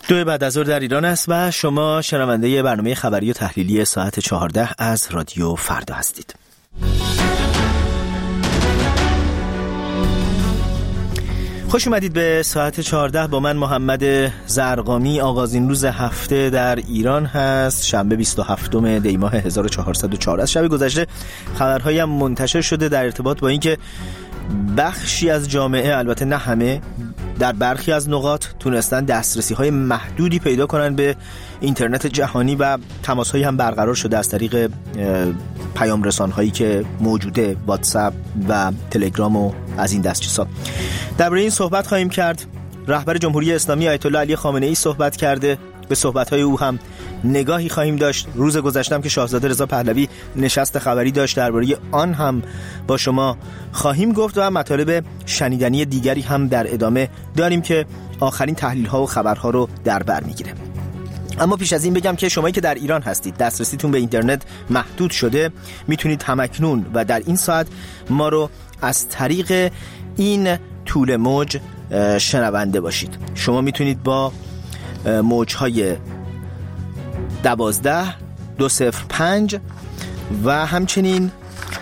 2 بعد از ظهر در ایران است و شما شنونده برنامه خبری و تحلیلی ساعت 14 از رادیو فردا هستید. خوش اومدید به ساعت 14 با من محمد زرقامی. آغازین روز هفته در ایران هست، شنبه 27 دی ماه 1404 است. شب گذشته خبرهایی هم منتشر شده در ارتباط با اینکه بخشی از جامعه، البته نه همه، در برخی از نقاط تونستن دسترسی‌های محدودی پیدا کنن به اینترنت جهانی و تماس‌هایی هم برقرار شده از طریق پیام رسان‌هایی که موجوده، واتساپ و تلگرام و از این دست چیزا. درباره این صحبت خواهیم کرد. رهبر جمهوری اسلامی آیت الله علی خامنه‌ای صحبت کرده، به صحبت‌های او هم نگاهی خواهیم داشت. روز گذشتم که شاهزاده رضا پهلوی نشست خبری داشت، درباره آن هم با شما خواهیم گفت و مطالب شنیدنی دیگری هم در ادامه داریم که آخرین تحلیل‌ها و خبرها رو در بر می‌گیره. اما پیش از این بگم که شمایی که در ایران هستید دسترسیتون به اینترنت محدود شده، میتونید همکنون و در این ساعت ما رو از طریق این طول موج شنونده باشید. شما میتونید با موج‌های 12205 و همچنین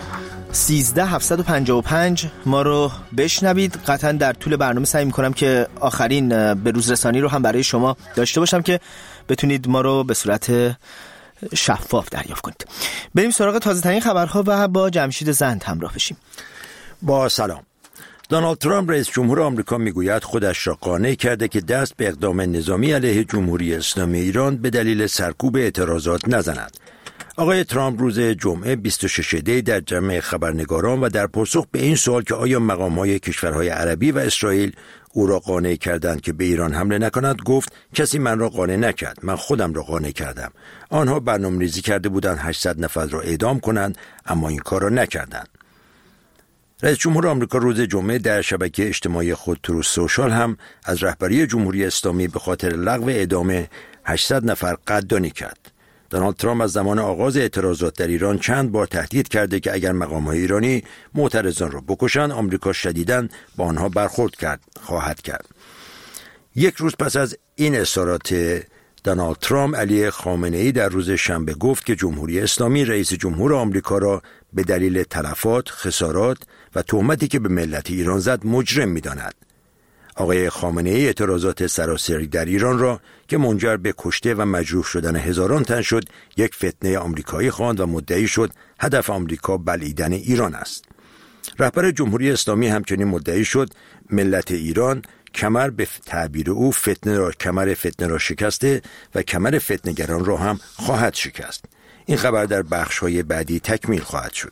13755 ما رو بشنوید. قطعا در طول برنامه سعی میکنم که آخرین به روز رسانی رو هم برای شما داشته باشم که بتونید ما رو به صورت شفاف دریافت کنید. بریم سراغ تازه ترین خبرها و با جمشید زند همراه بشیم. با سلام. دونالد ترامپ رئیس جمهور آمریکا میگوید خودش را قانع کرده که دست به اقدام نظامی علیه جمهوری اسلامی ایران به دلیل سرکوب اعتراضات نزند. آقای ترامپ روز جمعه 26 دی در جمع خبرنگاران و در پاسخ به این سوال که آیا مقام‌های کشورهای عربی و اسرائیل او را قانع کردند که به ایران حمله نکند، گفت کسی من را قانع نکرد، من خودم را قانع کردم. آنها برنامه‌ریزی کرده بودند 800 نفر را اعدام کنند، اما این کار را نکردند. رئیس جمهور آمریکا روز جمعه در شبکه اجتماعی خود تروث سوشال هم از رهبری جمهوری اسلامی به خاطر لغو اعدام 800 نفر قدردانی کرد. دونالد ترامپ از زمان آغاز اعتراضات در ایران چند بار تهدید کرده که اگر مقام‌های ایرانی معترضان را بکشند، آمریکا شدیداً با آنها برخورد خواهد کرد. یک روز پس از این اظهارات دونالد ترامپ، علی خامنه‌ای در روز شنبه گفت که جمهوری اسلامی رئیس جمهور آمریکا را به دلیل تلفات، خسارات و تهمتی که به ملت ایران زد مجرم می‌داند. آقای خامنه‌ای اعتراضات سراسری در ایران را که منجر به کشته و مجروح شدن هزاران تن شد، یک فتنه آمریکایی خواند و مدعی شد هدف آمریکا بلعیدن ایران است. رهبر جمهوری اسلامی همچنین مدعی شد ملت ایران کمر به تعبیر او کمر فتنه را شکسته و کمر فتنه‌گران را هم خواهد شکست. این خبر در بخش‌های بعدی تکمیل خواهد شد.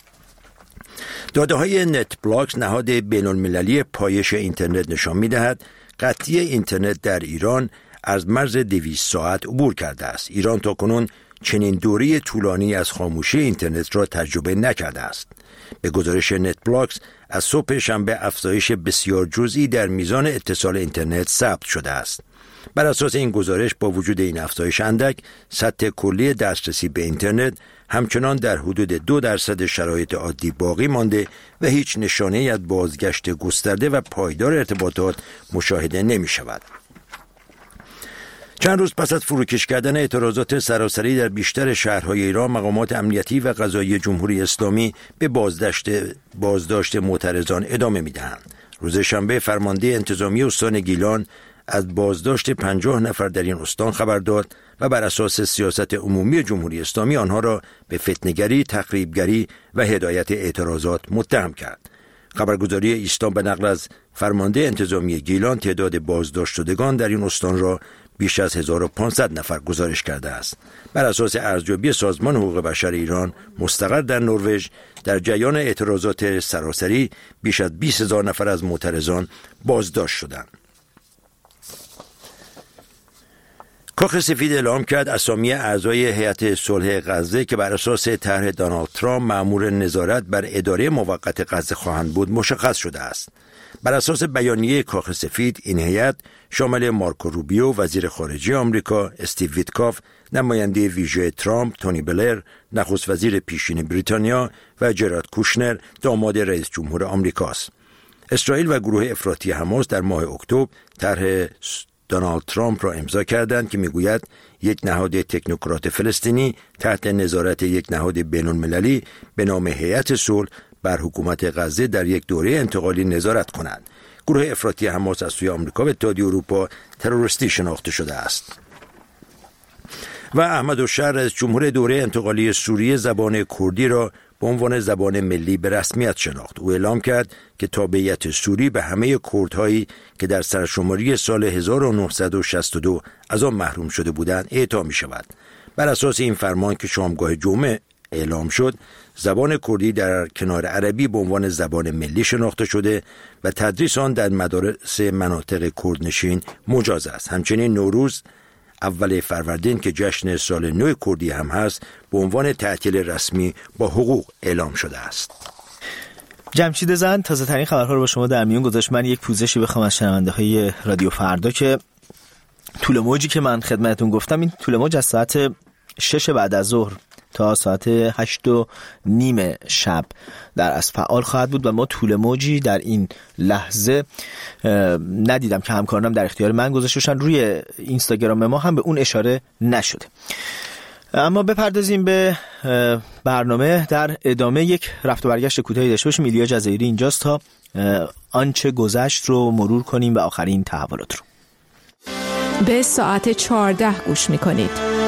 داده‌های نت بلاکس، نهاد بین‌المللی پایش اینترنت، نشان می‌دهد قطعی اینترنت در ایران از مرز 200 ساعت عبور کرده است. ایران تاکنون چنین دوره طولانی از خاموشی اینترنت را تجربه نکرده است. به گزارش نت بلاکس، از صبح شنبه افزایش بسیار جزئی در میزان اتصال اینترنت ثبت شده است. بر اساس این گزارش، با وجود این افزایش اندک، سطح کلی دسترسی به اینترنت همچنان در حدود 2% شرایط عادی باقی مانده و هیچ نشانه‌ای از بازگشت گسترده و پایدار ارتباطات مشاهده نمی شود. چند روز پس از فروکش کردن اعتراضات سراسری در بیشتر شهرهای ایران، مقامات امنیتی و قضایی جمهوری اسلامی به بازداشت معترضان ادامه می‌دهند. روز شنبه فرمانده انتظامی استان گیلان از بازداشت 50 نفر در این استان خبر داد و بر اساس سیاست عمومی جمهوری اسلامی آنها را به فتنه‌گری، تخریبگری و هدایت اعتراضات متهم کرد. خبرگزاری ایسنا به نقل از فرمانده انتظامی گیلان تعداد بازداشت شدگان در این استان را بیش از 1500 نفر گزارش کرده است. بر اساس ارزیابی سازمان حقوق بشر ایران مستقر در نروژ، در جریان اعتراضات سراسری بیش از 20000 نفر از معترضان بازداشت شدند. کاخ سفید اعلام کرد اسامی اعضای هیئت صلح غزه که بر اساس طرح دونالد ترامپ مأمور نظارت بر اداره موقت غزه خواهند بود مشخص شده است. بر اساس بیانیه کاخ سفید، این هیئت شامل مارکو روبیو وزیر خارجه آمریکا، استیو ویتکاف نماینده ویژه ترامپ، تونی بلر نخست وزیر پیشین بریتانیا و جرارد کوشنر داماد رئیس جمهور آمریکاست. اسرائیل و گروه افراطی حماس در ماه اکتبر طرح دونالد ترامپ را امضا کردند که میگوید یک نهاد تکنوکرات فلسطینی تحت نظارت یک نهاد بین‌المللی به نام هیئت صلح بر حکومت غزه در یک دوره انتقالی نظارت کنند. گروه افراطی حماس از سوی آمریکا و اتحادیه اروپا تروریستی شناخته شده است. و احمد الشهر رئیس جمهور دوره انتقالی سوریه زبان کردی را به عنوان زبان ملی به رسمیت شناخت. او اعلام کرد که تابعیت سوری به همه کردهایی که در سرشماری سال 1962 از آن محروم شده بودند اعطا می شود. بر اساس این فرمان که شامگاه جمعه اعلام شد، زبان کردی در کنار عربی به عنوان زبان ملی شناخته شده و تدریس آن در مدارس مناطق کردنشین مجاز است. همچنین نوروز اول فروردین که جشن سال نو کردی هم هست به عنوان تعطیل رسمی با حقوق اعلام شده است. جمشید زند تازه ترین خبرها رو با شما در میون گذاشت. من یک پوزشی بخوام از شنونده های رادیو فردا که طول موجی که من خدمتتون گفتم، این طول موج از ساعت 6 بعد از ظهر تا ساعت 8:30 شب در از فعال خواهد بود و ما طول موجی در این لحظه ندیدم که همکارانم در اختیار من گذاشته باشن. روی اینستاگرام ما هم به اون اشاره نشده. اما بپردازیم به برنامه. در ادامه یک رفت و برگشت کوتاهی داشته باشیم. ایلیا جزایری اینجاست تا آنچه گذشت رو مرور کنیم و آخرین تحولات رو. به ساعت 14 گوش میکنید.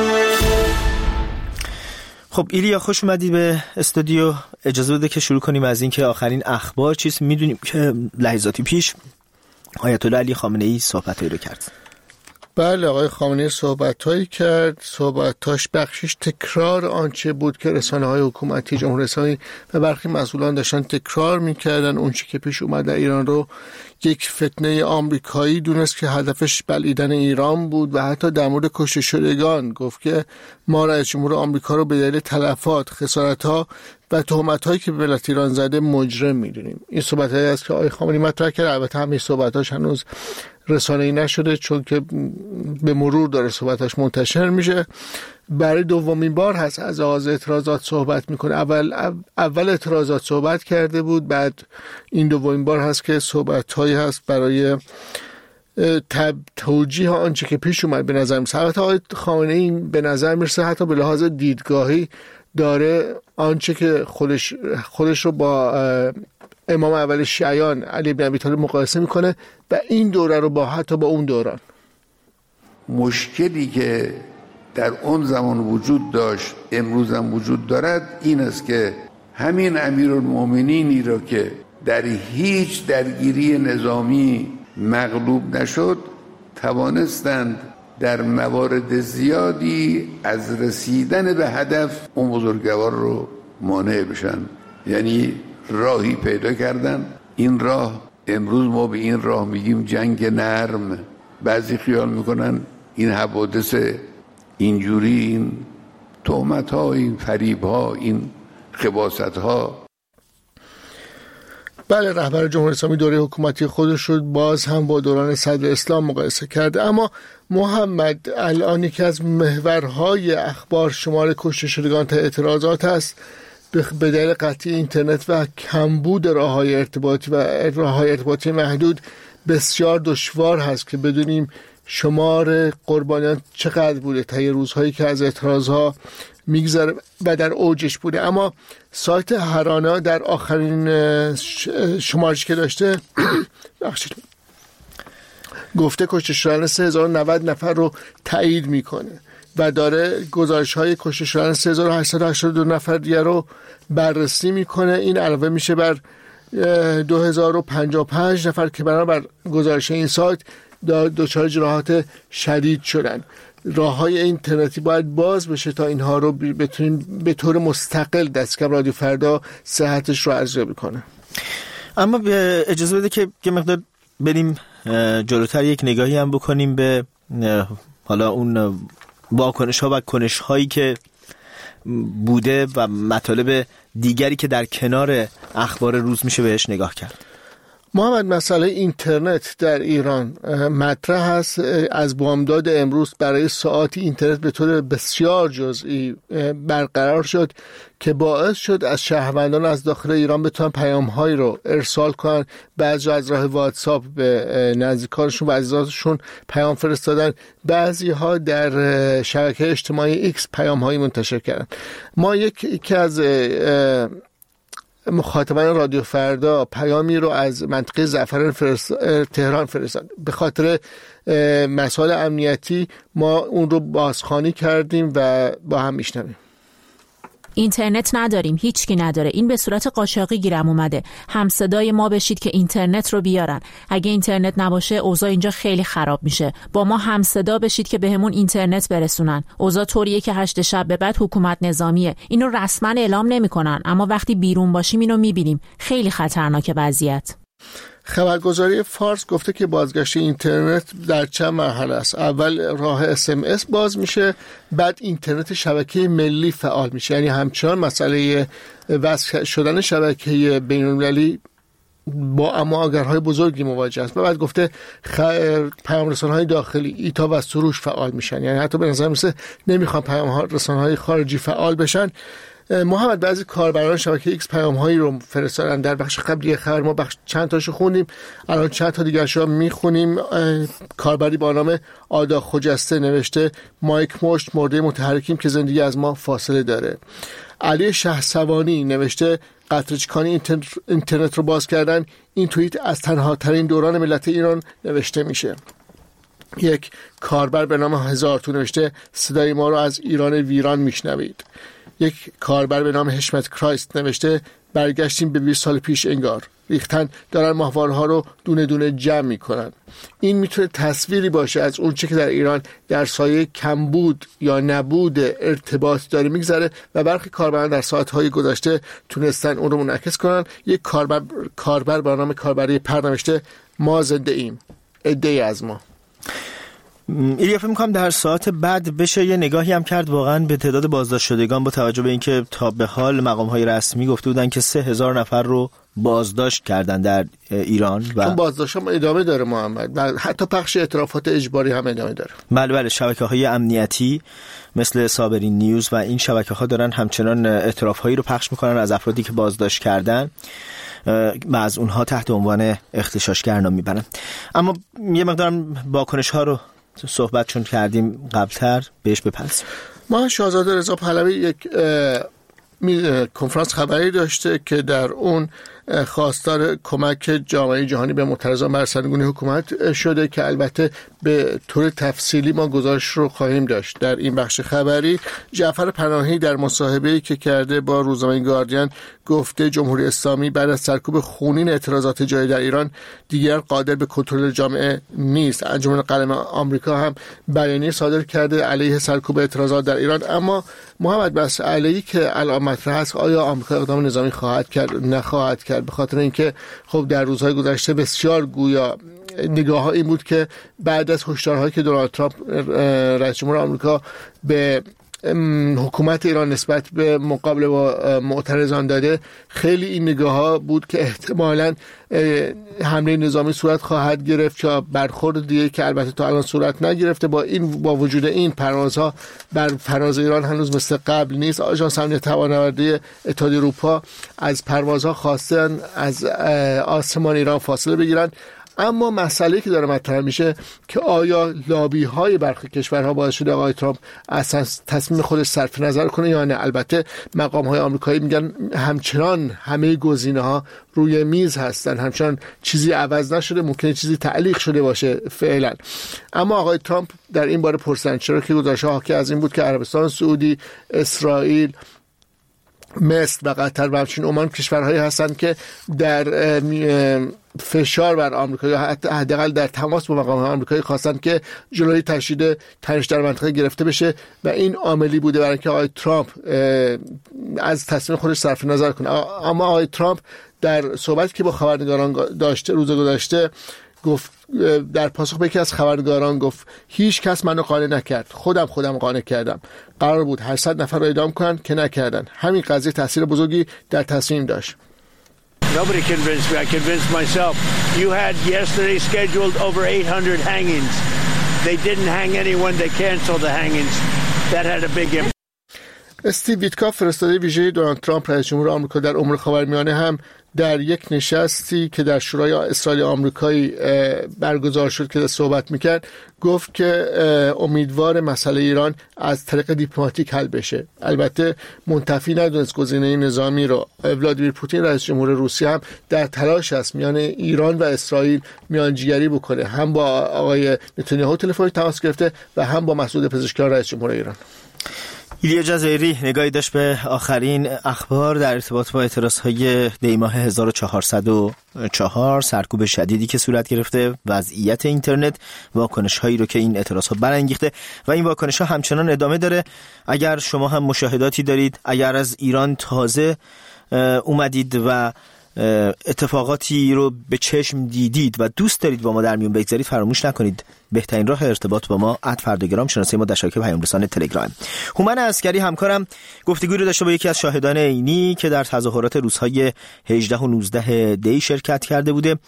خب ایلیا خوش اومدی به استودیو. اجازه بده که شروع کنیم از این که آخرین اخبار چیست. میدونیم که لحظاتی پیش آیت الله علی خامنه‌ای صحبتایی رو کرد. بله، آقای خامنه‌ای صحبتایی کرد. صحبتاش بخشش تکرار آنچه بود که رسانه‌های حکومتی، جمهوری اسلامی و برخی مسئولان داشتن تکرار می‌کردن. اون چیزی که پیش اومد در ایران رو یک فتنه آمریکایی دونست که هدفش بلعیدن ایران بود و حتی در مورد کشته شدگان گفت که ما رئیس جمهور آمریکا رو به دلیل تلفات، خسارت‌ها و تهمت‌هایی که به ملت ایران زده مجرم می‌دونیم. این صحبتایی است که آقای خامنه‌ای مطرح کرد. البته همین صحبتاش هنوز رسانه‌ای نشده چون که به مرور داره صحبتاش منتشر میشه. برای دومین بار هست از آغاز اعتراضات صحبت میکنه. اول اعتراضات صحبت کرده بود، بعد این دومین بار هست که صحبت‌هایی هست برای توجیه آنچه که پیش اومد. به نظر میرسه البته آقای خامنه‌ای به نظر میرسه حتی به لحاظ دیدگاهی داره آنچه که خودش رو با امام اول شیعیان علی بن ابی طالب مقایسه میکنه و این دوره رو حتی با اون دوران. مشکلی که در اون زمان وجود داشت امروز هم وجود دارد این است که همین امیرالمؤمنینی را که در هیچ درگیری نظامی مغلوب نشد توانستند در موارد زیادی از رسیدن به هدف اون بزرگوار رو مانع بشن. یعنی راهی پیدا کردن. این راه امروز ما به این راه میگیم جنگ نرم. بعضی خیال میکنن این حوادث اینجوری، این تهمت ها، این فریب ها، این خباثت ها. بله، رهبر جمهوری اسلامی دوره حکومتی خودش رو باز هم با دوران صدر اسلام مقایسه کرده. اما محمد الان که از محورهای اخبار شمار کشته شدگان تا اعتراضات است به دلیل قطعی اینترنت و کمبود راه‌های ارتباطی محدود بسیار دشوار هست که بدونیم شمار قربانیان چقدر بوده طی روزهایی که از اعتراضها میگذره و در اوجش بوده. اما سایت هرانا در آخرین شمارشی که داشته گفته کشته شدن 3090 نفر رو تایید میکنه و داره گزارش‌های کشته شدن 3882 نفر دیگه رو بررسی میکنه. این علاوه میشه بر 2055 نفر که بنابر گزارش این سایت دچار جراحات شدید شدن. راه‌های اینترنتی باید باز بشه تا اینها رو بتونیم به طور مستقل دستکم رادیو فردا صحتش رو ارزیابی کنه. اما اجازه بده که یه مقدار بریم جلوتر، یک نگاهی هم بکنیم به حالا اون واکنش ها و کنش هایی که بوده و مطالب دیگری که در کنار اخبار روز میشه بهش نگاه کرد. محمد، مسئله اینترنت در ایران مطرح است. از بامداد امروز برای ساعات اینترنت به طور بسیار جزئی برقرار شد که باعث شد از شهروندان از داخل ایران بتونن پیام‌هایی رو ارسال کنن. بعضی از راه واتساپ به نزدیکانشون و عزیزانشون پیام فرستادن، بعضی‌ها در شبکه اجتماعی ایکس پیام‌هایی منتشر کردن. ما یکی از مخاطبان رادیو فردا پیامی رو از منطقه زعفران تهران فرستاد. به خاطر مسائل امنیتی ما اون رو بازخوانی کردیم و با هم میشنویم. اینترنت نداریم، هیچکی نداره. این به صورت قاچاقی گیرم اومده. همصدای ما بشید که اینترنت رو بیارن. اگه اینترنت نباشه اوضاع اینجا خیلی خراب میشه. با ما همصدا بشید که بهمون اینترنت برسونن. اوضاع طوریه که 8 شب به بعد حکومت نظامیه. اینو رسما اعلام نمیکنن، اما وقتی بیرون باشیم اینو میبینیم. خیلی خطرناکه وضعیت. خبرگزاری فارس گفته که بازگشت اینترنت در چند مرحله است. اول راه SMS باز میشه، بعد اینترنت شبکه ملی فعال میشه. یعنی همچنان مسئله وصل شدن شبکه بین‌المللی با اماگرهای بزرگی مواجه است. بعد گفته پیام‌رسان‌های داخلی ایتا و سروش فعال میشن. یعنی حتی به نظر میسه نمیخوان پیام‌رسان‌های خارجی فعال بشن. محمد، بعضی کاربران شبکه ایکس پیام‌هایی رو فرستادن. در بخش قبلی خبر ما چند تاشو خوندیم، الان چند تا دیگرشو میخونیم. کاربری با نام آدا خجسته نوشته مایک مشت مرده متحرکیم که زندگی از ما فاصله داره. علی شهسوانی نوشته قطره‌چکانی اینترنت رو باز کردن. این توییت از تنها ترین دوران ملت ایران نوشته میشه. یک کاربر به نام هزارتو نوشته صدای ما رو از ایران ویران میشنوید. یک کاربر به نام حشمت کرایست نوشته برگشتیم به 20 سال پیش انگار. ریختن دارن ماهوارها رو دونه دونه جمع میکنن. این میتونه تصویری باشه از اون چه که در ایران در سایه کمبود یا نبود ارتباط داره میگذره و برخی کاربران در ساعتهای گذشته تونستن اون رو منعکس کنن. یک کاربر با نام کاربری پر نوشته ما زنده ایم، عده‌ای از ما. ایریا فکر می‌کنم در ساعت بعد بشه یه نگاهی هم کرد واقعا به تعداد بازداشت شدگان، با توجه به اینکه تا به حال مقام‌های رسمی گفته بودن که 3000 نفر رو بازداشت کردن در ایران و چون بازداشت هم ادامه داره محمد و حتی پخش اعترافات اجباری هم ادامه داره. بله شبکه‌های امنیتی مثل صابرین نیوز و این شبکه‌ها دارن همچنان اعتراف‌هایی رو پخش می‌کنن از افرادی که بازداشت کردن و از اونها تحت عنوان اغتشاشگر نام میبرن. اما یه مقدارم واکنش‌ها رو صحبت چون کردیم قبلتر بهش بپرسیم. ما شاهزاده رضا پهلوی یک کنفرانس خبری داشته که در اون خواستار کمک جامعه جهانی به معترضان بر سرنگونی حکومت شده که البته به طور تفصیلی ما گزارش رو خواهیم داشت در این بخش خبری. جعفر پناهی در مصاحبه‌ای که کرده با روزنامه گاردین گفته جمهوری اسلامی بعد از سرکوب خونین اعتراضات جاری در ایران دیگر قادر به کنترل جامعه نیست. انجمن قلم آمریکا هم بیانیه صادر کرده علیه سرکوب اعتراضات در ایران. اما محمد مسئله‌ای که الان مطرح است آیا آمریکا اقدام نظامی خواهد کرد نخواهد کرد، به خاطر اینکه خب در روزهای گذشته بسیار گویا نگاه ها این بود که بعد از هشدارهایی که دونالد ترامپ رئیس جمهور آمریکا به حکومت ایران نسبت به مقابله با معترضان داده، خیلی این نگاه ها بود که احتمالاً حمله نظامی صورت خواهد گرفت یا برخورد دیگه که البته تا الان صورت نگرفته. با وجود این پروازها بر فراز ایران هنوز مثل قبل نیست. آژانس امنیت هوانوردی اتحادیه اروپا از پروازها خواستن از آسمان ایران فاصله بگیرن. اما مسئله که داره مطرح میشه که آیا لابی های برخی کشورها باعث شده آقای ترامپ از تصمیم خودش صرف نظر کنه یا نه. البته مقام های آمریکایی میگن همچنان همه گزینه ها روی میز هستن، همچنان چیزی عوض نشده، ممکنه چیزی تعلیق شده باشه فعلا. اما آقای ترامپ در این باره پرسیدن چرا که گزارش‌ها حاکی از این بود که عربستان سعودی، اسرائیل، مصر و قطر و همچنین عمان کشورهایی هستند که در فشار بر آمریکا یا حداقل در تماس با مقامات آمریکایی خواستند که جلوی تشدید تنش در منطقه گرفته بشه و این عاملی بوده برای اینکه آقای ترامپ از تصمیم خودش صرف نظر کنه. اما آقای ترامپ در صحبتی که با خبرنگاران داشته روز گذشته گفت، در پاسخ به یکی از خبرنگاران گفت هیچ کس منو قانع نکرد، خودم قانع کردم. قرار بود 800 نفر رو اعدام کنن که نکردن. همین قضیه تاثیر بزرگی در تصمیم داشت. Nobody convinced me. I convinced myself. You had yesterday scheduled over 800 hangings. They didn't hang anyone. They canceled the hangings. That had a big impact. استیو ویتکاف فرستاده ویژه دونالد ترامپ رئیس جمهور آمریکا در امور خاورمیانه هم در یک نشستی که در شورای اسرائیل آمریکایی برگزار شد که صحبت میکرد گفت که امیدوار مسئله ایران از طریق دیپلماتیک حل بشه. البته منتفی ندونست گزینه نظامی رو. ولادیمیر پوتین رئیس جمهور روسیه هم در تلاش است میان ایران و اسرائیل میانجیگری بکنه. هم با آقای نتانیاهو تلفنی تماس گرفته و هم با مسعود پزشکیان رئیس جمهور ایران. ایلیا جزایری نگاهی داشت به آخرین اخبار در ارتباط با اعتراضهای دی‌ماه 1404، سرکوب شدیدی که صورت گرفته، وضعیت اینترنت، واکنش‌هایی رو که این اعتراضها برانگیخته و این واکنش‌ها همچنان ادامه داره. اگر شما هم مشاهداتی دارید، اگر از ایران تازه اومدید و اتفاقاتی رو به چشم دیدید و دوست دارید با ما در میون بگذارید، فراموش نکنید بهترین راه ارتباط با ما @فرداگرام شناسه ما در شبکه پیام رسان تلگرام. هومن عسکری همکارم گفتگوی رو داشته با یکی از شاهدان عینی که در تظاهرات روزهای 18 و 19 دی شرکت کرده بوده،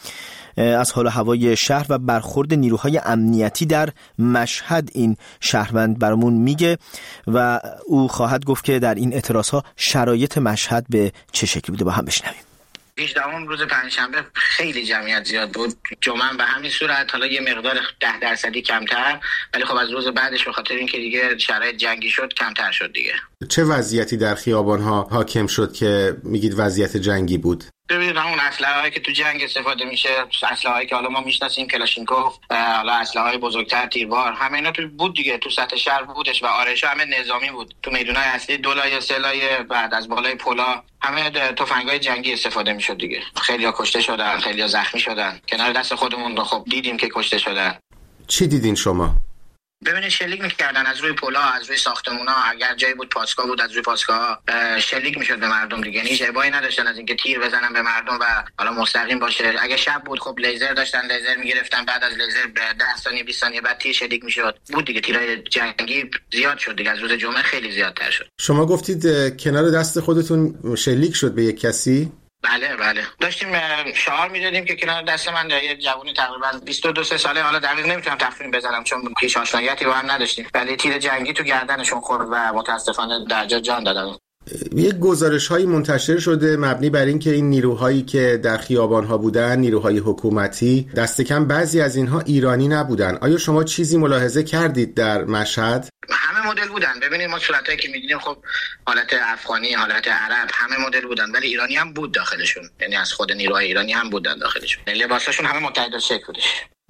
از حال و هوای شهر و برخورد نیروهای امنیتی در مشهد این شهروند برامون میگه و او خواهد گفت که در این اعتراضها شرایط مشهد به چه شکلی بوده. با هم بشنویم. 18 روز پنجشنبه خیلی جمعیت زیاد بود. جمعه به همین صورت، حالا یه مقدار 10% کمتر، ولی خب از روز بعدش به خاطر اینکه دیگه شرایط جنگی شد کمتر شد دیگه. چه وضعیتی در خیابان‌ها حاکم شد که میگید وضعیت جنگی بود؟ ببینید همون اسلحه‌هایی که تو جنگ استفاده میشه، اسلحه‌هایی که حالا ما میشناسیم، کلاشینکوف، حالا اسلحه‌های بزرگتر، تیربار، همه اینا تو بود دیگه، تو سطح شهر بودش و آرایش‌ها همه نظامی بود. تو میدون‌های اصلی 2 لایه 3 لایه بعد از بالای پلا همه تفنگ‌های جنگی استفاده میشد دیگه. خیلی‌ها کشته شدن، خیلی‌ها زخمی شدن. کنار دست خودمون رو خب دیدیم که کشته شدن. چی دیدین شما؟ ببینید شلیک میکردن از روی پلا، از روی ساختمونا، اگر جایی بود پاسگاه بود از روی پاسگاه شلیک میشد به مردم دیگه. هیچ ابایی نداشتن از اینکه تیر بزنن به مردم و حالا مستقیم باشه. اگه شب بود خب لیزر داشتن، لیزر میگرفتن، بعد از لیزر 10 ثانیه 20 ثانیه بعد تیر شلیک میشد. بود دیگه، تیرای جنگی زیاد شد دیگه، از روز جمعه خیلی زیادتر شد. شما گفتید کنار دست خودتون شلیک شد به یک کسی؟ بله داشتیم شعار میدادیم که کنار دست من یه جوونی تقریبا 22-23 ساله، حالا دقیق نمیتونم تخمین بزنم چون هیچ آشناییتی با هم نداشتیم، ولی تیر جنگی تو گردنشون خورد و متاسفانه در جا جان دادن. یک گزارش‌هایی منتشر شده مبنی بر این که این نیروهایی که در خیابان‌ها بودن، نیروهای حکومتی، دست کم بعضی از اینها ایرانی نبودن. آیا شما چیزی ملاحظه کردید در مشهد؟ همه مدل بودن. ببینید ما صورتایی که می‌دیدیم خب حالت افغانی، حالت عرب، همه مدل بودن، ولی ایرانی هم بود داخلشون. یعنی از خود نیروهای ایرانی هم بودن داخلشون. لباساشون همه متحد شکل بودش.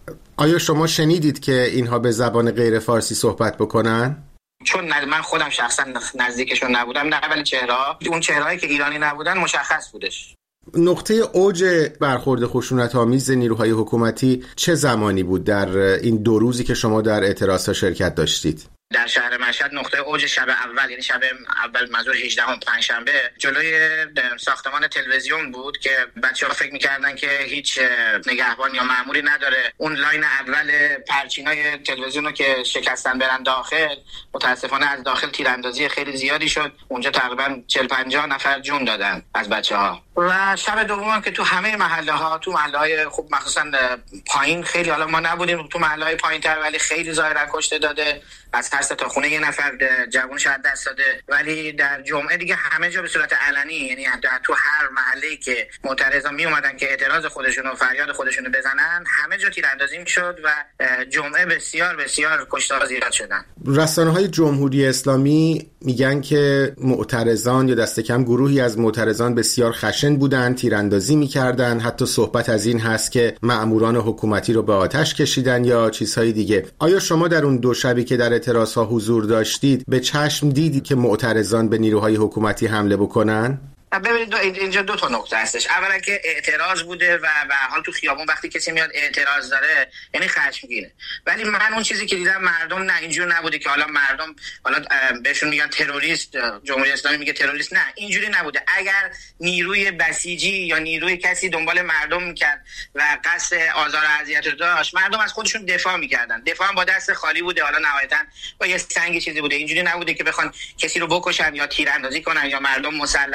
آیا شما شنیدید که اینها به زبان غیر فارسی صحبت بکنن؟ چون من خودم شخصا نزدیکشون نبودم، نه، ولی اون چهرهایی که ایرانی نبودن مشخص بودش. نقطه اوج برخورد خشونت‌آمیز نیروهای حکومتی چه زمانی بود در این 2 روزی که شما در اعتراضها شرکت داشتید؟ در شهر مشهد نقطه اوج شب اول، یعنی شب اول منظور 18 پنجشنبه، جلوی ساختمان تلویزیون بود که بچه‌ها فکر می‌کردن که هیچ نگهبان یا مأموری نداره. اون لاین اول پرچینای تلویزیون رو که شکستن برن داخل، متاسفانه از داخل تیراندازی خیلی زیادی شد. اونجا تقریبا 40-50 نفر جون دادن از بچه‌ها. و شب دوم که تو همه محله‌ها، تو محله‌های خوب مخصوصا پایین، خیلی حالا ما نبودیم تو محله‌های پایین‌تر، ولی خیلی ظاهرا کشته داده. از هر 3 تا خونه یه نفر جوونش از دست داده. ولی در جمعه دیگه همه جا به صورت علنی، یعنی تو هر محله‌ای که معترضا می اومدن که اعتراض خودشون و فریاد خودشون رو بزنن، همه جا تیراندازی میشد و جمعه بسیار بسیار کشتار زیاد شدن. رسانه‌های جمهوری اسلامی میگن که معترضان یا دست کم گروهی از معترضان بسیار خشن بودن، تیراندازی میکردن، حتی صحبت از این هست که مأموران حکومتی رو به آتش کشیدن یا چیزهای دیگه. آیا شما در اون 2 شبی که در اعتراضها حضور داشتید به چشم دیدید که معترضان به نیروهای حکومتی حمله بکنن؟ ببینید اینجا 2 تا نکته هستش. اولا که اعتراض بوده و به هر حال تو خیابون وقتی کسی میاد اعتراض داره یعنی خشمگینه. ولی من اون چیزی که دیدم مردم نه اینجوری نبوده که حالا مردم حالا بهشون میگن تروریست، جمهوری اسلامی میگه تروریست، نه اینجوری نبوده. اگر نیروی بسیجی یا نیروی کسی دنبال مردم میکرد و قصد آزار و اذیت رو داشت، مردم از خودشون دفاع میکردن. دفاع هم با دست خالی بوده، حالا نهایتا با یه سنگ چیزی بوده. اینجوری نبوده که بخوان کسی رو بکشن یا تیراندازی کنن یا مردم مسلح باشن.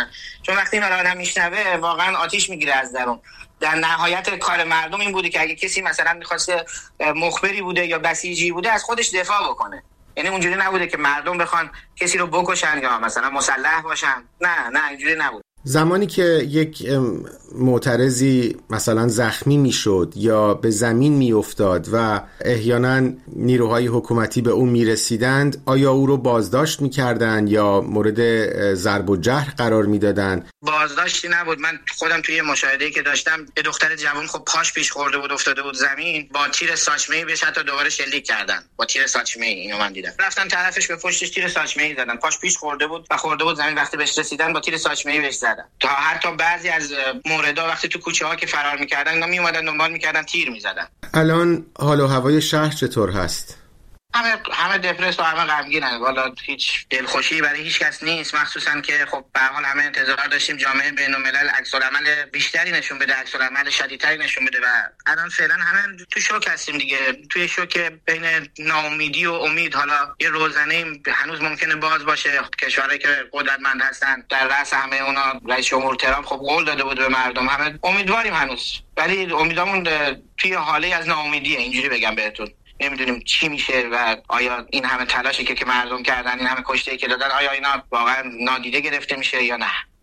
چون وقتی این آدم میشنوه واقعا آتیش میگیره از درون. در نهایت کار مردم این بوده که اگه کسی مثلا می‌خواسته مخبری بوده یا بسیجی بوده از خودش دفاع بکنه، یعنی اونجوری نبوده که مردم بخوان کسی رو بکشن یا مثلا مسلح باشن، نه اینجوری نبود. زمانی که یک معترضی مثلا زخمی میشد یا به زمین میافتاد و احیانا نیروهای حکومتی به اون میرسیدند، آیا او رو بازداشت میکردند یا مورد ضرب و جرح قرار میدادند؟ بازداشتی نبود. من خودم توی مشاهده‌ای که داشتم یه دختر جوان خب پاش پیش خورده بود، افتاده بود زمین، با تیر ساچمه‌ای بهش حتی دوباره شلیک کردن با تیر ساچمه‌ای. اینو من دیدم، رفتن طرفش به پشتش تیر ساچمه‌ای زدن، پاش پیش خورده بود و خورده بود زمین، وقتی بهش رسیدن با تیر ساچمه‌ای بهش زدن. تا حتی بعضی از موردا وقتی تو کوچه‌ها که فرار می‌کردن اینا میومدن دنبال می‌کردن، تیر می‌زدن. الان حال و هوای شهر چطور هست؟ همه دپرس و همه غمگینن. والا هیچ دلخوشی برای هیچ کس نیست، مخصوصا که خب به هر حال همه انتظار داشتیم جامعه بین‌الملل عکس‌العمل بیشتری نشون بده، عکس‌العمل شدیدتری نشون بده و الان فعلا همه تو شوک هستیم دیگه، توی شوک بین ناامیدی و امید. حالا یه روزنه هنوز ممکنه باز باشه، کشورهایی که قدرتمند هستن در رأس همه اونا رئیس جمهور ترامپ خب قول داده بود به مردم، همه امیدواریم هنوز، ولی امیدامون توی حاله از ناامیدیه. اینجوری بگم بهتون، نمیدونیم چی میشه و آیا این همه تلاشی که مردم کردن، این همه کشته‌ای که دادن، آیا اینا واقعا نادیده گرفته میشه یا نه.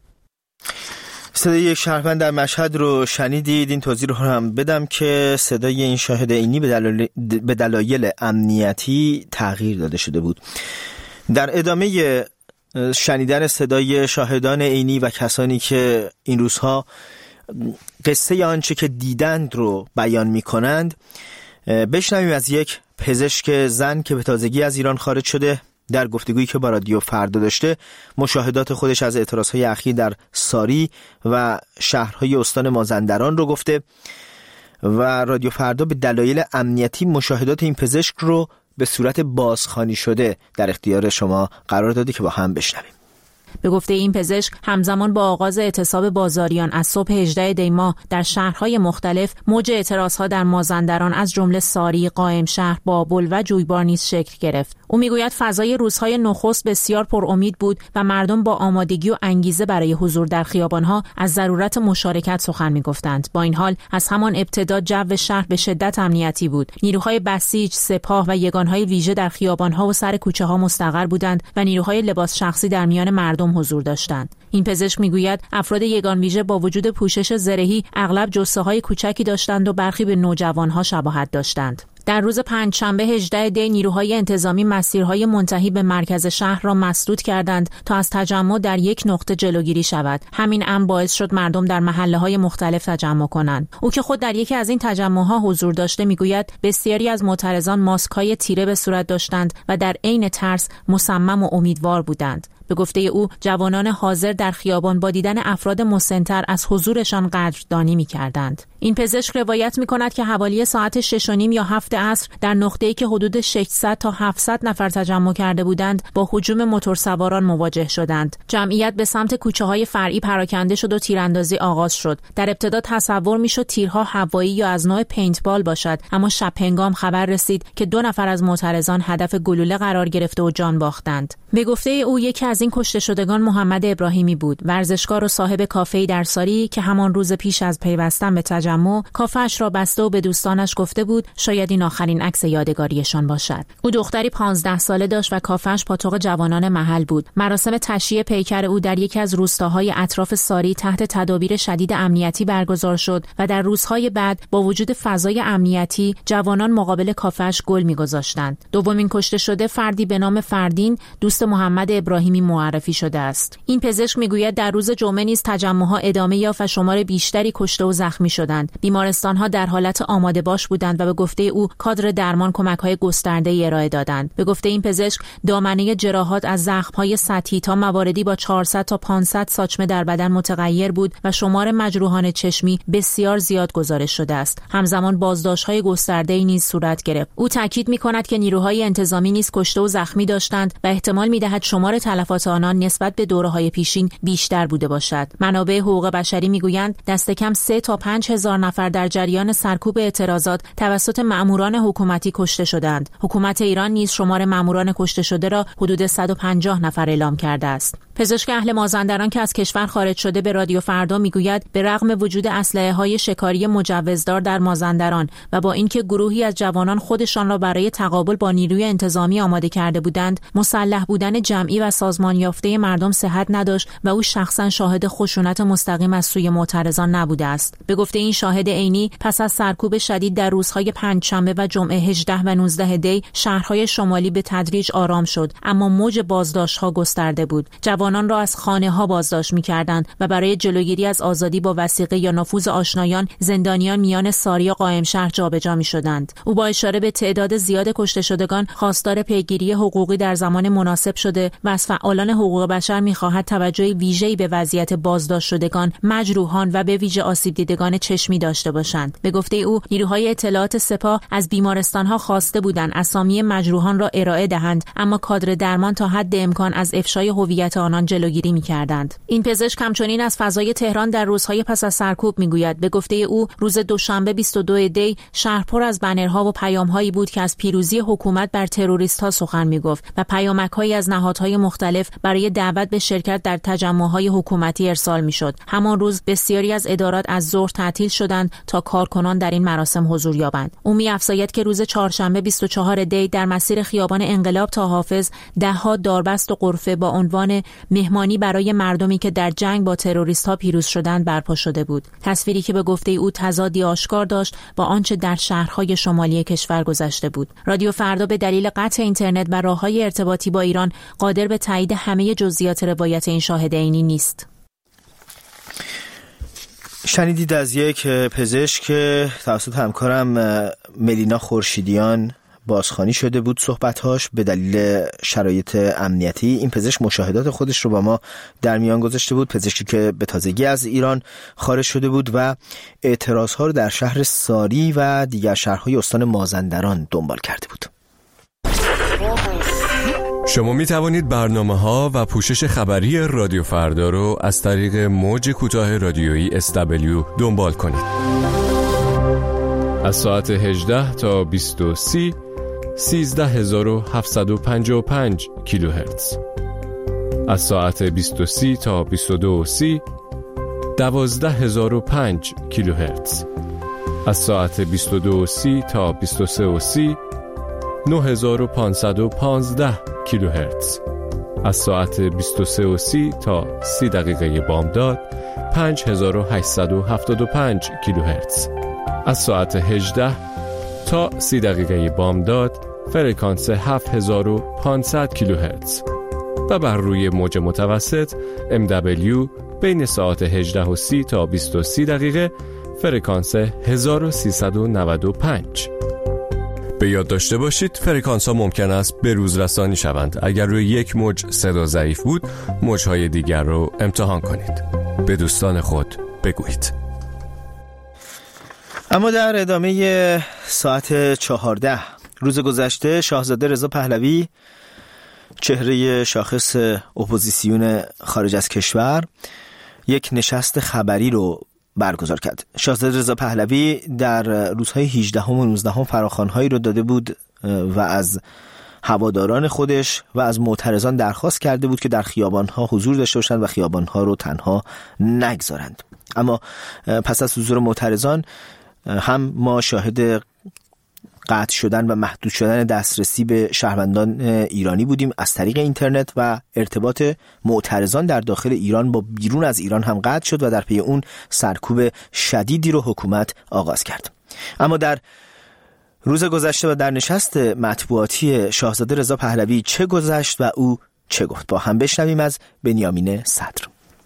صدای یک شهروند در مشهد رو شنیدید. این توضیح رو هم بدم که صدای این شاهد عینی به دلایل امنیتی تغییر داده شده بود. در ادامه شنیدن صدای شاهدان عینی و کسانی که این روزها قصه آنچه که دیدند رو بیان می‌کنند، بشنویم از یک پزشک زن که به تازگی از ایران خارج شده. در گفتگویی که با رادیو فردا داشته، مشاهدات خودش از اعتراضهای اخیر در ساری و شهرهای استان مازندران رو گفته و رادیو فردا به دلایل امنیتی مشاهدات این پزشک رو به صورت بازخوانی شده در اختیار شما قرار داده که با هم بشنویم. به گفته این پزشک، همزمان با آغاز اعتصاب بازاریان از صبح 18 دی ماه در شهرهای مختلف، موج اعتراضها در مازندران از جمله ساری، قائمشهر، بابل و جویبار نیز شکل گرفت. او میگوید فضای روزهای نخست بسیار پر امید بود و مردم با آمادگی و انگیزه برای حضور در خیابانها از ضرورت مشارکت سخن میگفتند. با این حال از همان ابتدا جو شهر به شدت امنیتی بود. نیروهای بسیج، سپاه و یگانهای ویژه در خیابانها و سر کوچه‌ها مستقر بودند و نیروهای لباس شخصی در میان مردم حضور داشتند. این پزشک میگوید افراد یگان ویژه با وجود پوشش زرهی اغلب جثه‌های کوچکی داشتند و برخی به نوجوانها شباهت داشتند. در روز پنجشنبه 18 دی نیروهای انتظامی مسیرهای منتهی به مرکز شهر را مسدود کردند تا از تجمع در یک نقطه جلوگیری شود. همین امر باعث شد مردم در محله‌های مختلف تجمع کنند. او که خود در یکی از این تجمع‌ها حضور داشته میگوید بسیاری از معترضان ماسک‌های تیره به صورت داشتند و در عین ترس مصمم و امیدوار بودند. به گفته او جوانان حاضر در خیابان با دیدن افراد مسن‌تر از حضورشان قدردانی می‌کردند. این پزشک روایت می‌کند که حوالی ساعت 6:30 یا 7 عصر در نقطه‌ای که حدود 600 تا 700 نفر تجمع کرده بودند با هجوم موتورسواران مواجه شدند. جمعیت به سمت کوچه‌های فرعی پراکنده شد و تیراندازی آغاز شد. در ابتدا تصور می‌شد تیرها هوایی یا از نوع پینتبال باشد، اما شب هنگام خبر رسید که 2 نفر از معترضان هدف گلوله قرار گرفته و جان باختند. به گفته او یکی از این کشته شدگان محمد ابراهیمی بود، ورزشکار و صاحب کافه‌ای در ساری که همان روز پیش از پیوستن به تجمع کافه‌اش را بسته و به دوستانش گفته بود شاید این آخرین عکس یادگاریشان باشد. او دختری 15 ساله داشت و کافه‌اش پاتوق جوانان محل بود. مراسم تشییع پیکر او در یکی از روستاهای اطراف ساری تحت تدابیر شدید امنیتی برگزار شد و در روزهای بعد با وجود فضای امنیتی جوانان مقابل کافه‌اش گل می‌گذاشتند. دومین کشته شده فردی به نام فردین دوست محمد ابراهیمی معرفی شده است. این پزشک میگوید در روز جمعه نیز تجمع‌ها ادامه یافت و شمار بیشتری کشته و زخمی شدند. بیمارستان‌ها در حالت آماده باش بودند و به گفته او کادر درمان کمک‌های گسترده‌ای ارائه دادند. به گفته این پزشک دامنه جراحات از زخم‌های سطحی تا مواردی با 400 تا 500 ساچمه در بدن متغیر بود و شمار مجروحان چشمی بسیار زیاد گزارش شده است. همزمان بازداشت‌های گسترده‌ای نیز صورت گرفت. او تاکید می‌کند که نیروهای انتظامی نیز کشته و زخمی داشتند و احتمال می‌دهد شمار تلفات تلفات آنان نسبت به دوره‌های پیشین بیشتر بوده باشد. منابع حقوق بشری میگویند دست کم 3 تا 5 هزار نفر در جریان سرکوب اعتراضات توسط مأموران حکومتی کشته شدند. حکومت ایران نیز شمار مأموران کشته شده را حدود 150 نفر اعلام کرده است. پزشک اهل مازندران که از کشور خارج شده به رادیو فردا میگوید به رغم وجود اسلحه‌های شکاری مجوزدار در مازندران و با اینکه گروهی از جوانان خودشان را برای تقابل با نیروی انتظامی آماده کرده بودند، مسلح بودن جمعی و سازمان یافته مردم صحت نداشت و او شخصا شاهد خشونت مستقیم از سوی معترضان نبوده است. به گفته این شاهد عینی، پس از سرکوب شدید در روزهای پنجشنبه و جمعه 18 و 19 دی، شهرهای شمالی به تدریج آرام شد، اما موج بازداشت‌ها گسترده بود. جوانان را از خانه‌ها بازداشت می‌کردند و برای جلوگیری از آزادی با وثیقه یا نفوذ آشنایان، زندانیان میان ساری و قائمشهر جابجا می‌شدند. او با اشاره به تعداد زیاد کشته شدگان خواستار پیگیری حقوقی در زمان مناسب شده و از فعالان حقوق بشر می‌خواهد توجه ویژه‌ای به وضعیت بازداشت شدگان، مجروحان و به ویژه آسیب دیدگان چشمی داشته باشند. به گفته او، نیروهای اطلاعات سپاه از بیمارستان‌ها خواسته بودند اسامی مجروحان را ارائه دهند، اما کادر درمان تا حد امکان از افشای هویت آنان جلوگیری می‌کردند. این پزشک همچنین از فضای تهران در روزهای پس از سرکوب می‌گوید. به گفته او، روز دوشنبه 22 دی شهر پر از بنرها و پیام‌هایی بود که از پیروزی حکومت بر تروریست‌ها سخن می‌گفت و پیامک‌هایی از نهادهای مختلف برای دعوت به شرکت در تجمع‌های حکومتی ارسال می‌شد. همان روز بسیاری از ادارات از ظهر تعطیل شدند تا کارکنان در این مراسم حضور یابند. او می‌افزاید که روز چهارشنبه 24 دی در مسیر خیابان انقلاب تا حافظ ده‌ها داربست و غرفه با عنوان مهمانی برای مردمی که در جنگ با تروریست‌ها پیروز شدند برپا شده بود. تصویری که به گفته او تضادی آشکار داشت با آنچه در شهرهای شمالی کشور گذشته بود. رادیو فردا به دلیل قطع اینترنت و راه‌های ارتباطی با ایران قادر به تایید همه جزئیات روایت این شاهد عینی نیست. شنیدید از یک پزشک که توسط همکارم ملینا خورشیدیان بازخوانی شده بود صحبت‌هاش به دلیل شرایط امنیتی. این پزشک مشاهدات خودش رو با ما در میان گذاشته بود. پزشکی که به تازگی از ایران خارج شده بود و اعتراض‌ها رو در شهر ساری و دیگر شهرهای استان مازندران دنبال کرده بود. شما می توانید برنامه‌ها و پوشش خبری رادیو فردا رو از طریق موج کوتاه رادیویی SW دنبال کنید. از ساعت 18 تا 20:30 13755 کیلوهرتز. از ساعت 20:30 تا 22:30 12005 کیلوهرتز. از ساعت 22:30 تا 23:30 9515 کیلوهرتز. از ساعت 23:30 تا 30 دقیقه بامداد 5875 کیلوهرتز. از ساعت 18 تا 30 دقیقه بامداد فرکانس 7500 کیلوهرتز و بر روی موج متوسط MW بین ساعت 18:30 تا 20:30 دقیقه فرکانس 1395. به یاد داشته باشید فرکانس ها ممکن است به روز رسانی شوند. اگر روی یک موج صدا ضعیف بود، موج‌های دیگر رو امتحان کنید. به دوستان خود بگویید. اما در ادامه ساعت 14 روز گذشته شاهزاده رضا پهلوی، چهره شاخص اپوزیسیون خارج از کشور، یک نشست خبری رو برگزار کرد. شاهزاده رضا پهلوی در روزهای 18 و 19 فراخوان‌هایی رو داده بود و از هواداران خودش و از معترضان درخواست کرده بود که در خیابان‌ها حضور داشته باشند و خیابان‌ها رو تنها نگذارند. اما پس از حضور معترضان هم ما شاهد قطع شدن و محدود شدن دسترسی به شهروندان ایرانی بودیم از طریق اینترنت و ارتباط معترضان در داخل ایران با بیرون از ایران هم قطع شد و در پی اون سرکوب شدیدی رو حکومت آغاز کرد. اما در روز گذشته و در نشست مطبوعاتی شاهزاده رضا پهلوی چه گذشت و او چه گفت؟ با هم بشنویم از بنیامین صدر.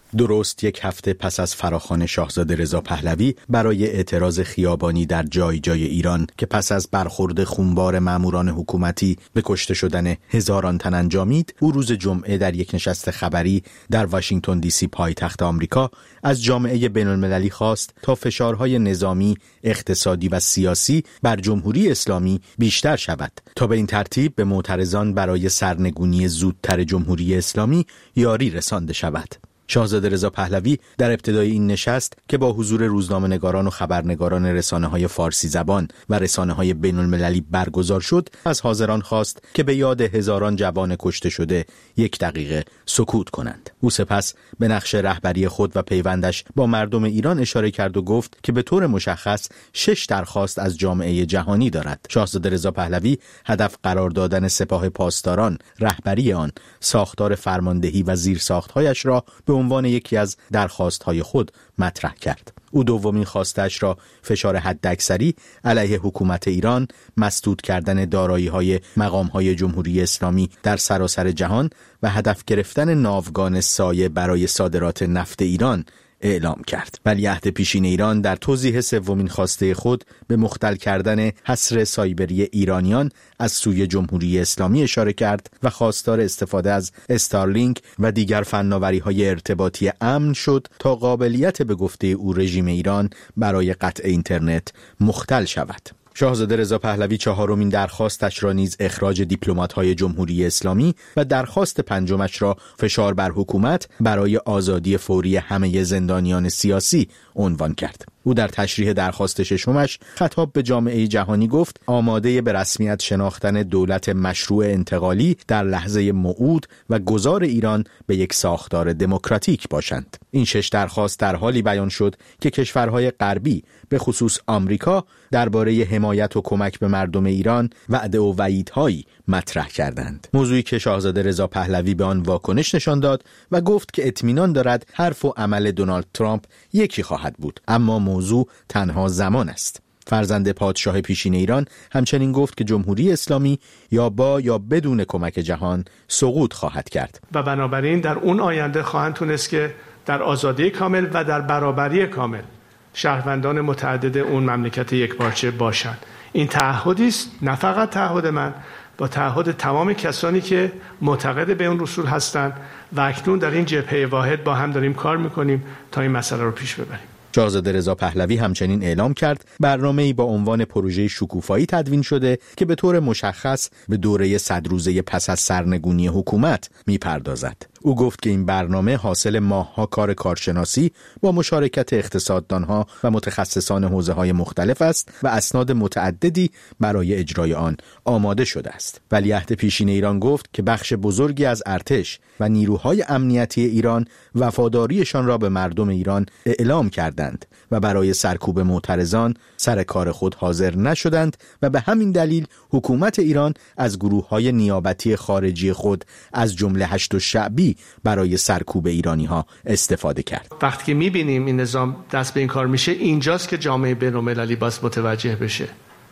درست یک هفته پس از فراخوان شاهزاده رضا پهلوی برای اعتراض خیابانی در جای جای ایران که پس از برخورد خونبار ماموران حکومتی به کشته شدن هزاران تن انجامید، او روز جمعه در یک نشست خبری در واشنگتن دی سی پایتخت آمریکا از جامعه بین‌المللی خواست تا فشارهای نظامی، اقتصادی و سیاسی بر جمهوری اسلامی بیشتر شود تا به این ترتیب به معترضان برای سرنگونی زودتر جمهوری اسلامی یاری رسانده شود. شاهزاده رضا پهلوی در ابتدای این نشست که با حضور روزنامه‌نگاران و خبرنگاران رسانه‌های فارسی زبان و رسانه‌های بین‌المللی برگزار شد، از حاضران خواست که به یاد هزاران جوان کشته شده 1 دقیقه سکوت کنند. او سپس به نقش رهبری خود و پیوندش با مردم ایران اشاره کرد و گفت که به طور مشخص 6 درخواست از جامعه جهانی دارد. شاهزاده رضا پهلوی هدف قرار دادن سپاه پاسداران، رهبری آن، ساختار فرماندهی و زیرساخت‌هایش را به عنوان یکی از درخواست‌های خود مطرح کرد. او دومین خواستش را فشار حداکثری علیه حکومت ایران، مسدود کردن دارایی‌های مقام‌های جمهوری اسلامی در سراسر جهان و هدف گرفتن ناوگان سایه برای صادرات نفت ایران اعلام کرد. ولیعهد پیشین ایران در توضیح سومین خواسته خود به مختل کردن حصر سایبری ایرانیان از سوی جمهوری اسلامی اشاره کرد و خواستار استفاده از استارلینک و دیگر فناوری‌های ارتباطی امن شد تا قابلیت به گفته او رژیم ایران برای قطع اینترنت مختل شود. شاهزاده رضا پهلوی 4مین درخواستش را نیز اخراج دیپلمات‌های جمهوری اسلامی و درخواست 5مش را فشار بر حکومت برای آزادی فوری همه زندانیان سیاسی عنوان کرد. او در تشریح درخواست 6مش خطاب به جامعه جهانی گفت آماده به رسمیت شناختن دولت مشروع انتقالی در لحظه موعود و گذار ایران به یک ساختار دموکراتیک باشند. این 6 درخواست در حالی بیان شد که کشورهای غربی به خصوص آمریکا درباره حمایت و کمک به مردم ایران وعده و وعیدهایی مطرح کردند. موضوعی که شاهزاده رضا پهلوی به آن واکنش نشان داد و گفت که اطمینان دارد حرف و عمل دونالد ترامپ یکی خواهد بود، اما موضوع تنها زمان است. فرزند پادشاه پیشین ایران همچنین گفت که جمهوری اسلامی یا با یا بدون کمک جهان سقوط خواهد کرد و بنابراین در اون آینده خواهند تونست که در آزادی کامل و در برابری کامل شهروندان متعدد اون مملکت یکپارچه باشند. این تعهدی است، نه فقط تعهد من، با تعهد تمام کسانی که معتقد به اون رسول هستند و اکنون در این جبهه واحد با هم داریم کار میکنیم تا این مسئله رو پیش ببریم. شاهزاده رضا پهلوی همچنین اعلام کرد برنامه‌ای با عنوان پروژه شکوفایی تدوین شده که به طور مشخص به دوره 100 روزه پس از سرنگونی حکومت میپردازد. او گفت که این برنامه حاصل ماه‌ها کار کارشناسی با مشارکت اقتصاددانها و متخصصان حوزه‌های مختلف است و اسناد متعددی برای اجرای آن آماده شده است. ولیعهد پیشین ایران گفت که بخش بزرگی از ارتش و نیروهای امنیتی ایران وفاداریشان را به مردم ایران اعلام کردند و برای سرکوب معترضان سر کار خود حاضر نشدند و به همین دلیل حکومت ایران از گروه‌های نیابتی خارجی خود از جمله هشت الشعبی برای سرکوب ایرانی‌ها استفاده کرد. وقتی که می‌بینیم این نظام دست به این کار میشه، اینجاست که جامعه بین‌المللی باید متوجه بشه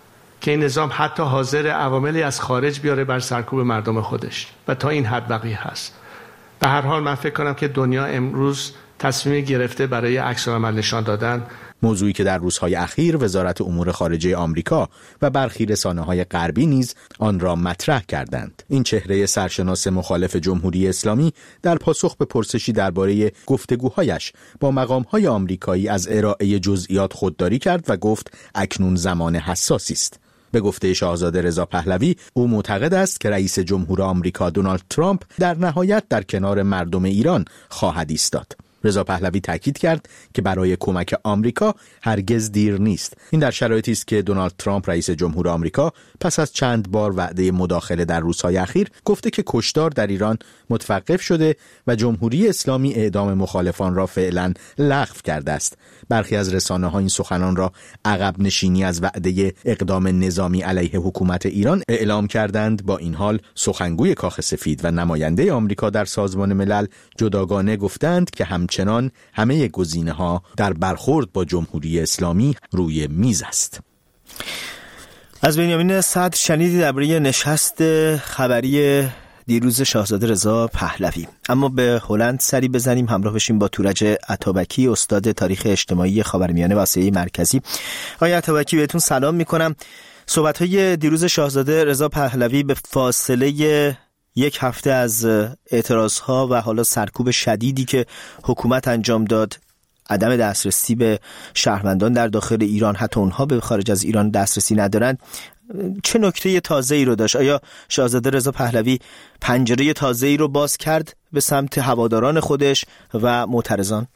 که این نظام حتی حاضر عواملی از خارج بیاره بر سرکوب مردم خودش و تا این حد بقیه هست. به هر حال من فکر کنم که دنیا امروز تصمیم گرفته برای عکس‌العمل نشان دادن، موضوعی که در روزهای اخیر وزارت امور خارجه آمریکا و برخی رسانه‌های غربی نیز آن را مطرح کردند. این چهره سرشناس مخالف جمهوری اسلامی در پاسخ به پرسشی درباره گفتگوهایش با مقام‌های آمریکایی از ارائه جزئیات خودداری کرد و گفت اکنون زمان حساسی است. به گفته شاهزاده رضا پهلوی، او معتقد است که رئیس جمهور آمریکا دونالد ترامپ در نهایت در کنار مردم ایران خواهد ایستاد. رضا پهلوی تاکید کرد که برای کمک آمریکا هرگز دیر نیست. این در شرایطی است که دونالد ترامپ رئیس جمهور آمریکا پس از چند بار وعده مداخله در روزهای اخیر گفته که کشتار در ایران متوقف شده و جمهوری اسلامی اعدام مخالفان را فعلا لغو کرده است. برخی از رسانه‌ها این سخنان را عقب نشینی از وعده اقدام نظامی علیه حکومت ایران اعلام کردند. با این حال سخنگوی کاخ سفید و نماینده آمریکا در سازمان ملل جداگانه گفتند که همچنان همه گزینه‌ها در برخورد با جمهوری اسلامی روی میز است. از بنیامین صدر شنیدید درباره نشست خبری دیروز شاهزاده رضا پهلوی. اما به هلند سری بزنیم، همراه بشیم با تورج عطابکی، استاد تاریخ اجتماعی خاورمیانه و آسیای مرکزی. آقای عطابکی بهتون سلام میکنم. صحبت‌های دیروز شاهزاده رضا پهلوی به فاصله یک هفته از اعتراضها و حالا سرکوب شدیدی که حکومت انجام داد، عدم دسترسی به شهروندان در داخل ایران، حتی اونها به خارج از ایران دسترسی ندارند، چه نکته تازه‌ای رو داشت؟ آیا شاهزاده رضا پهلوی پنجره تازه‌ای رو باز کرد به سمت هواداران خودش و معترضان؟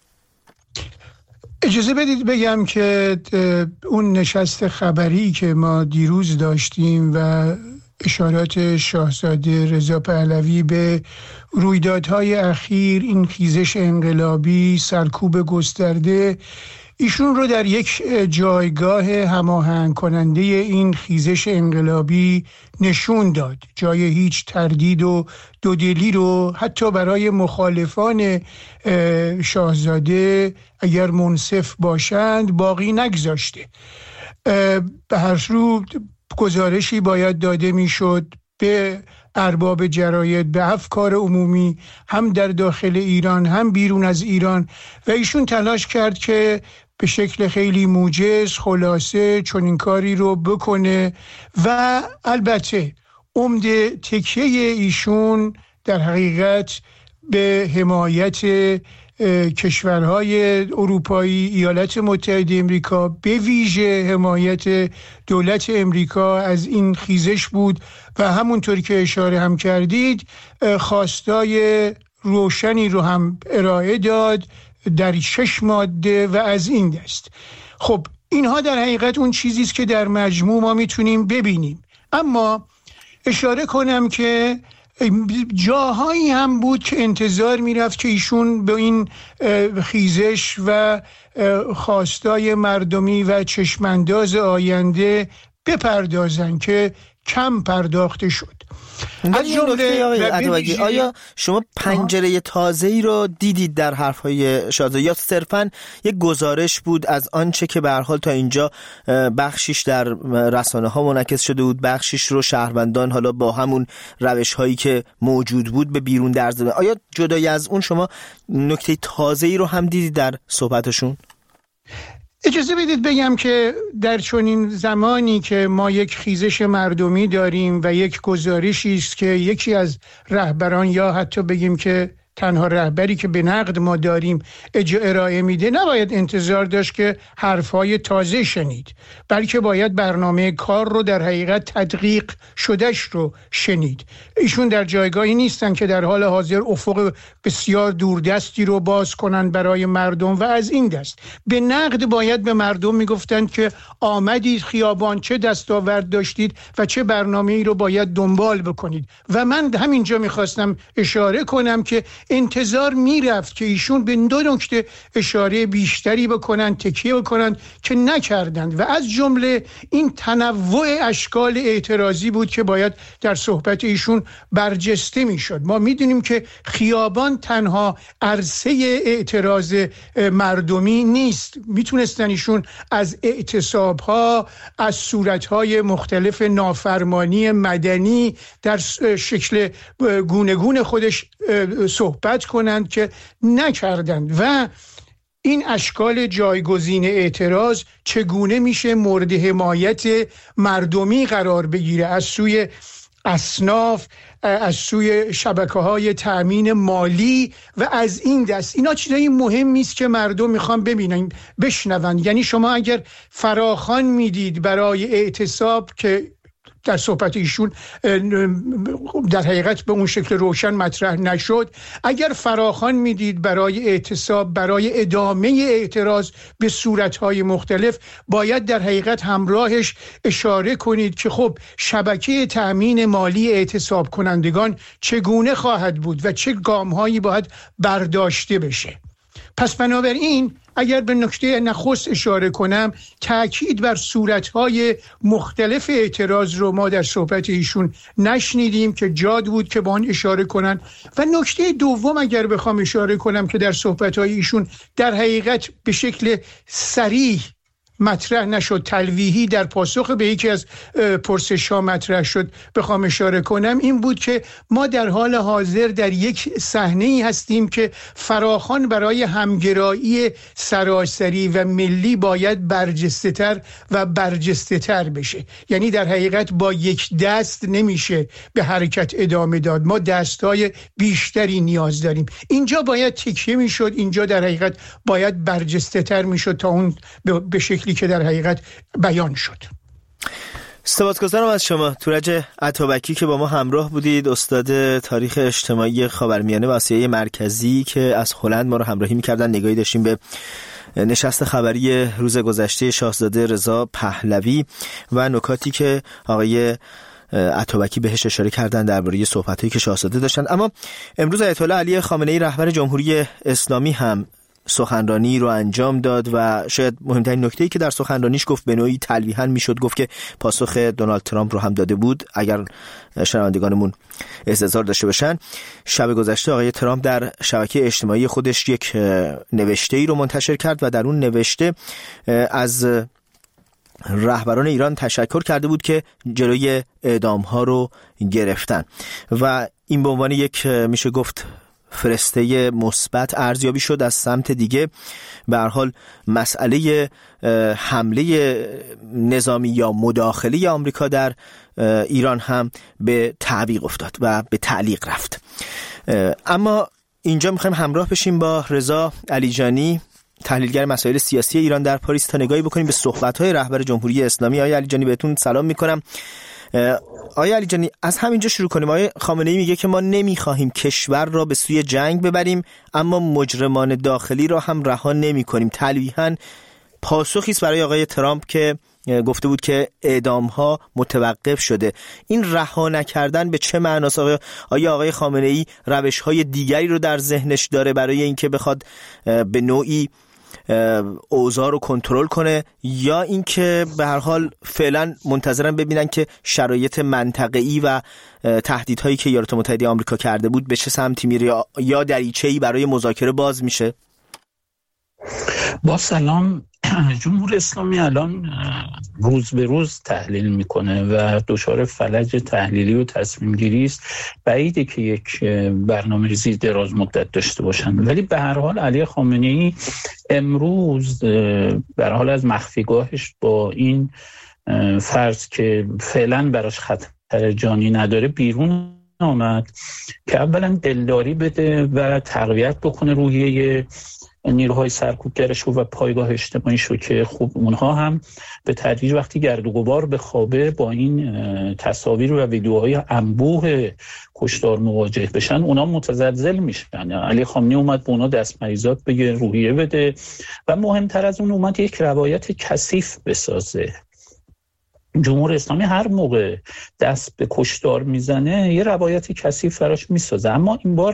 اجازه بدید بگم که اون نشست خبری که ما دیروز داشتیم و اشارات شاهزاده رضا پهلوی به رویدادهای اخیر، این خیزش انقلابی، سرکوب گسترده، ایشون رو در یک جایگاه هماهنگ کننده این خیزش انقلابی نشون داد. جای هیچ تردید و دودلی رو حتی برای مخالفان شاهزاده اگر منصف باشند باقی نگذاشته. به هر رو گزارشی باید داده میشد به ارباب جراید، به افکار عمومی، هم در داخل ایران هم بیرون از ایران، و ایشون تلاش کرد که به شکل خیلی موجز خلاصه چنین کاری رو بکنه. و البته عمده تکیه ایشون در حقیقت به حمایت کشورهای اروپایی، ایالات متحده امریکا، به ویژه حمایت دولت امریکا از این خیزش بود و همونطور که اشاره هم کردید خواستای روشنی رو هم ارائه داد در 6 ماده و از این دست. خب اینها در حقیقت اون چیزی است که در مجموع ما میتونیم ببینیم. اما اشاره کنم که جاهایی هم بود که انتظار میرفت که ایشون به این خیزش و خواستای مردمی و چشمانداز آینده بپردازن که کم پرداخته شد. از جمله آیا شما پنجره تازه‌ای رو دیدید در حرف‌های شاهزاده یا صرفاً یک گزارش بود از آنچه که به هر حال تا اینجا بخشیش در رسانه‌ها منعکس شده بود، بخشیش رو شهروندان حالا با همون روش‌هایی که موجود بود به بیرون در زدن؟ آیا جدای از اون شما نکته تازه‌ای رو هم دیدید در صحبتشون؟ اجازه بدید بگم که در چنین زمانی که ما یک خیزش مردمی داریم و یک گزارشی است که یکی از رهبران یا حتی بگیم که تنها رهبری که به نقد ما داریم ارائه میده، نباید انتظار داشت که حرفهای تازه شنید، بلکه باید برنامه کار رو در حقیقت تدقیق شدهش رو شنید. ایشون در جایگاهی نیستن که در حال حاضر افق بسیار دوردستی رو باز کنن برای مردم و از این دست. به نقد باید به مردم میگفتن که آمدید خیابان، چه دستاورد داشتید و چه برنامه‌ای رو باید دنبال بکنید. و من همینجا میخواستم اشاره کنم که انتظار میرفت که ایشون به 2 نکته اشاره بیشتری بکنن، تکیه بکنن که نکردند و از جمله این تنوع اشکال اعتراضی بود که باید در صحبت ایشون برجسته میشد. ما میدونیم که خیابان تنها عرصه اعتراض مردمی نیست. میتونستن ایشون از اعتصابها، از صورتهای مختلف نافرمانی مدنی در شکل گونه خودش صحبت کنند که نکردند و این اشکال جایگزین اعتراض چگونه میشه مورد حمایت مردمی قرار بگیره از سوی اصناف، از سوی شبکه‌های تأمین مالی و از این دست. اینا چیزایی مهمی است که مردم میخوان ببینن، بشنون. یعنی شما اگر فراخوان میدید برای اعتصاب که در صحبت ایشون در حقیقت به اون شکل روشن مطرح نشد، اگر فراخوان میدید برای اعتصاب، برای ادامه اعتراض به صورتهای مختلف، باید در حقیقت همراهش اشاره کنید که خب شبکه تأمین مالی اعتصاب کنندگان چگونه خواهد بود و چه گام‌هایی باید برداشته بشه. پس بنابراین اگر به نکته نخست اشاره کنم، تأکید بر صورتهای مختلف اعتراض رو ما در صحبت ایشون نشنیدیم که جاد بود که با آن اشاره کنن. و نکته دوم اگر بخوام اشاره کنم که در صحبتهای ایشون در حقیقت به شکل صریح مطرح نشد، تلویحی در پاسخ به یکی از پرسش‌ها مطرح شد بخوام اشاره کنم این بود که ما در حال حاضر در یک صحنه‌ای هستیم که فراخوان برای همگرایی سراسری و ملی باید برجسته‌تر و برجسته‌تر بشه. یعنی در حقیقت با یک دست نمیشه به حرکت ادامه داد، ما دست‌های بیشتری نیاز داریم. اینجا باید تکیه میشد، اینجا در حقیقت باید برجسته‌تر میشد تا اون به شکلی که در حقیقت بیان شد. سپاسگزارم از شما تورج عطابکی که با ما همراه بودید، استاد تاریخ اجتماعی خاورمیانه و آسیای مرکزی که از هلند ما رو همراهی می‌کردن. نگاهی داشتیم به نشست خبری روز گذشته شاهزاده رضا پهلوی و نکاتی که آقای عطابکی بهش اشاره کردن درباره صحبتایی که شاهزاده داشتن. اما امروز آیت الله علی خامنه‌ای رهبر جمهوری اسلامی هم سخنرانی رو انجام داد و شاید مهمترین نکته‌ای که در سخنرانیش گفت به نوعی تلویحاً میشد گفت که پاسخ دونالد ترامپ رو هم داده بود. اگر شنوندگانمون استحضار داشته باشن، شب گذشته آقای ترامپ در شبکه اجتماعی خودش یک نوشته‌ای رو منتشر کرد و در اون نوشته از رهبران ایران تشکر کرده بود که جلوی اعدام‌ها رو گرفتن و این به عنوان یک میشه گفت فرسته مثبت ارزیابی شد. از سمت دیگه به هر حال مسئله حمله نظامی یا مداخله آمریکا در ایران هم به تعویق افتاد و به تعلیق رفت. اما اینجا میخوایم همراه بشیم با رضا علیجانی، تحلیلگر مسائل سیاسی ایران در پاریس، تا نگاهی بکنیم به صحبت‌های رهبر جمهوری اسلامی. آقای علیجانی بهتون سلام میکنم. آقای علیجانی از همینجا شروع کنیم. آقای خامنه‌ای میگه که ما نمیخواهیم کشور را به سوی جنگ ببریم اما مجرمان داخلی را هم رها نمی‌کنیم. تلویحاً پاسخی است برای آقای ترامپ که گفته بود که اعدام‌ها متوقف شده. این رها نکردن به چه معناست؟ آیا آقای خامنه‌ای روش‌های دیگری رو در ذهنش داره برای اینکه بخواد به نوعی اوضاع رو کنترل کنه، یا اینکه به هر حال فعلا منتظرن ببینن که شرایط منطقه‌ای و تهدیدهایی که ایالات متحده آمریکا کرده بود به چه سمتی میره یا دریچه‌ای برای مذاکره باز میشه؟ با سلام. جمهوری اسلامی الان روز به روز تحلیل میکنه و دچار فلج تحلیلی و تصمیم گیری است. بعیده که یک برنامه‌ریزی دراز مدت داشته باشن، ولی به هر حال علی خامنه‌ای امروز به هر حال از مخفیگاهش با این فرض که فعلا براش خطر جانی نداره بیرون آمد که اولا دلداری بده و تقویت بکنه روحیه نیروهای سرکوبگرش و پایگاه اجتماعیش رو که خب اونها هم به تدریج وقتی گرد و غبار بخوابه با این تصاویر و ویدیوهای انبوه کشتار مواجه بشن اونا متزلزل میشن. علی خامنه‌ای اومد به اونا دستمریزات بگه، روحیه بده و مهمتر از اون اومد یک روایت کثیف بسازه. جمهوری اسلامی هر موقع دست به کشتار میزنه یه روایت کثیف براش میسازه، اما این بار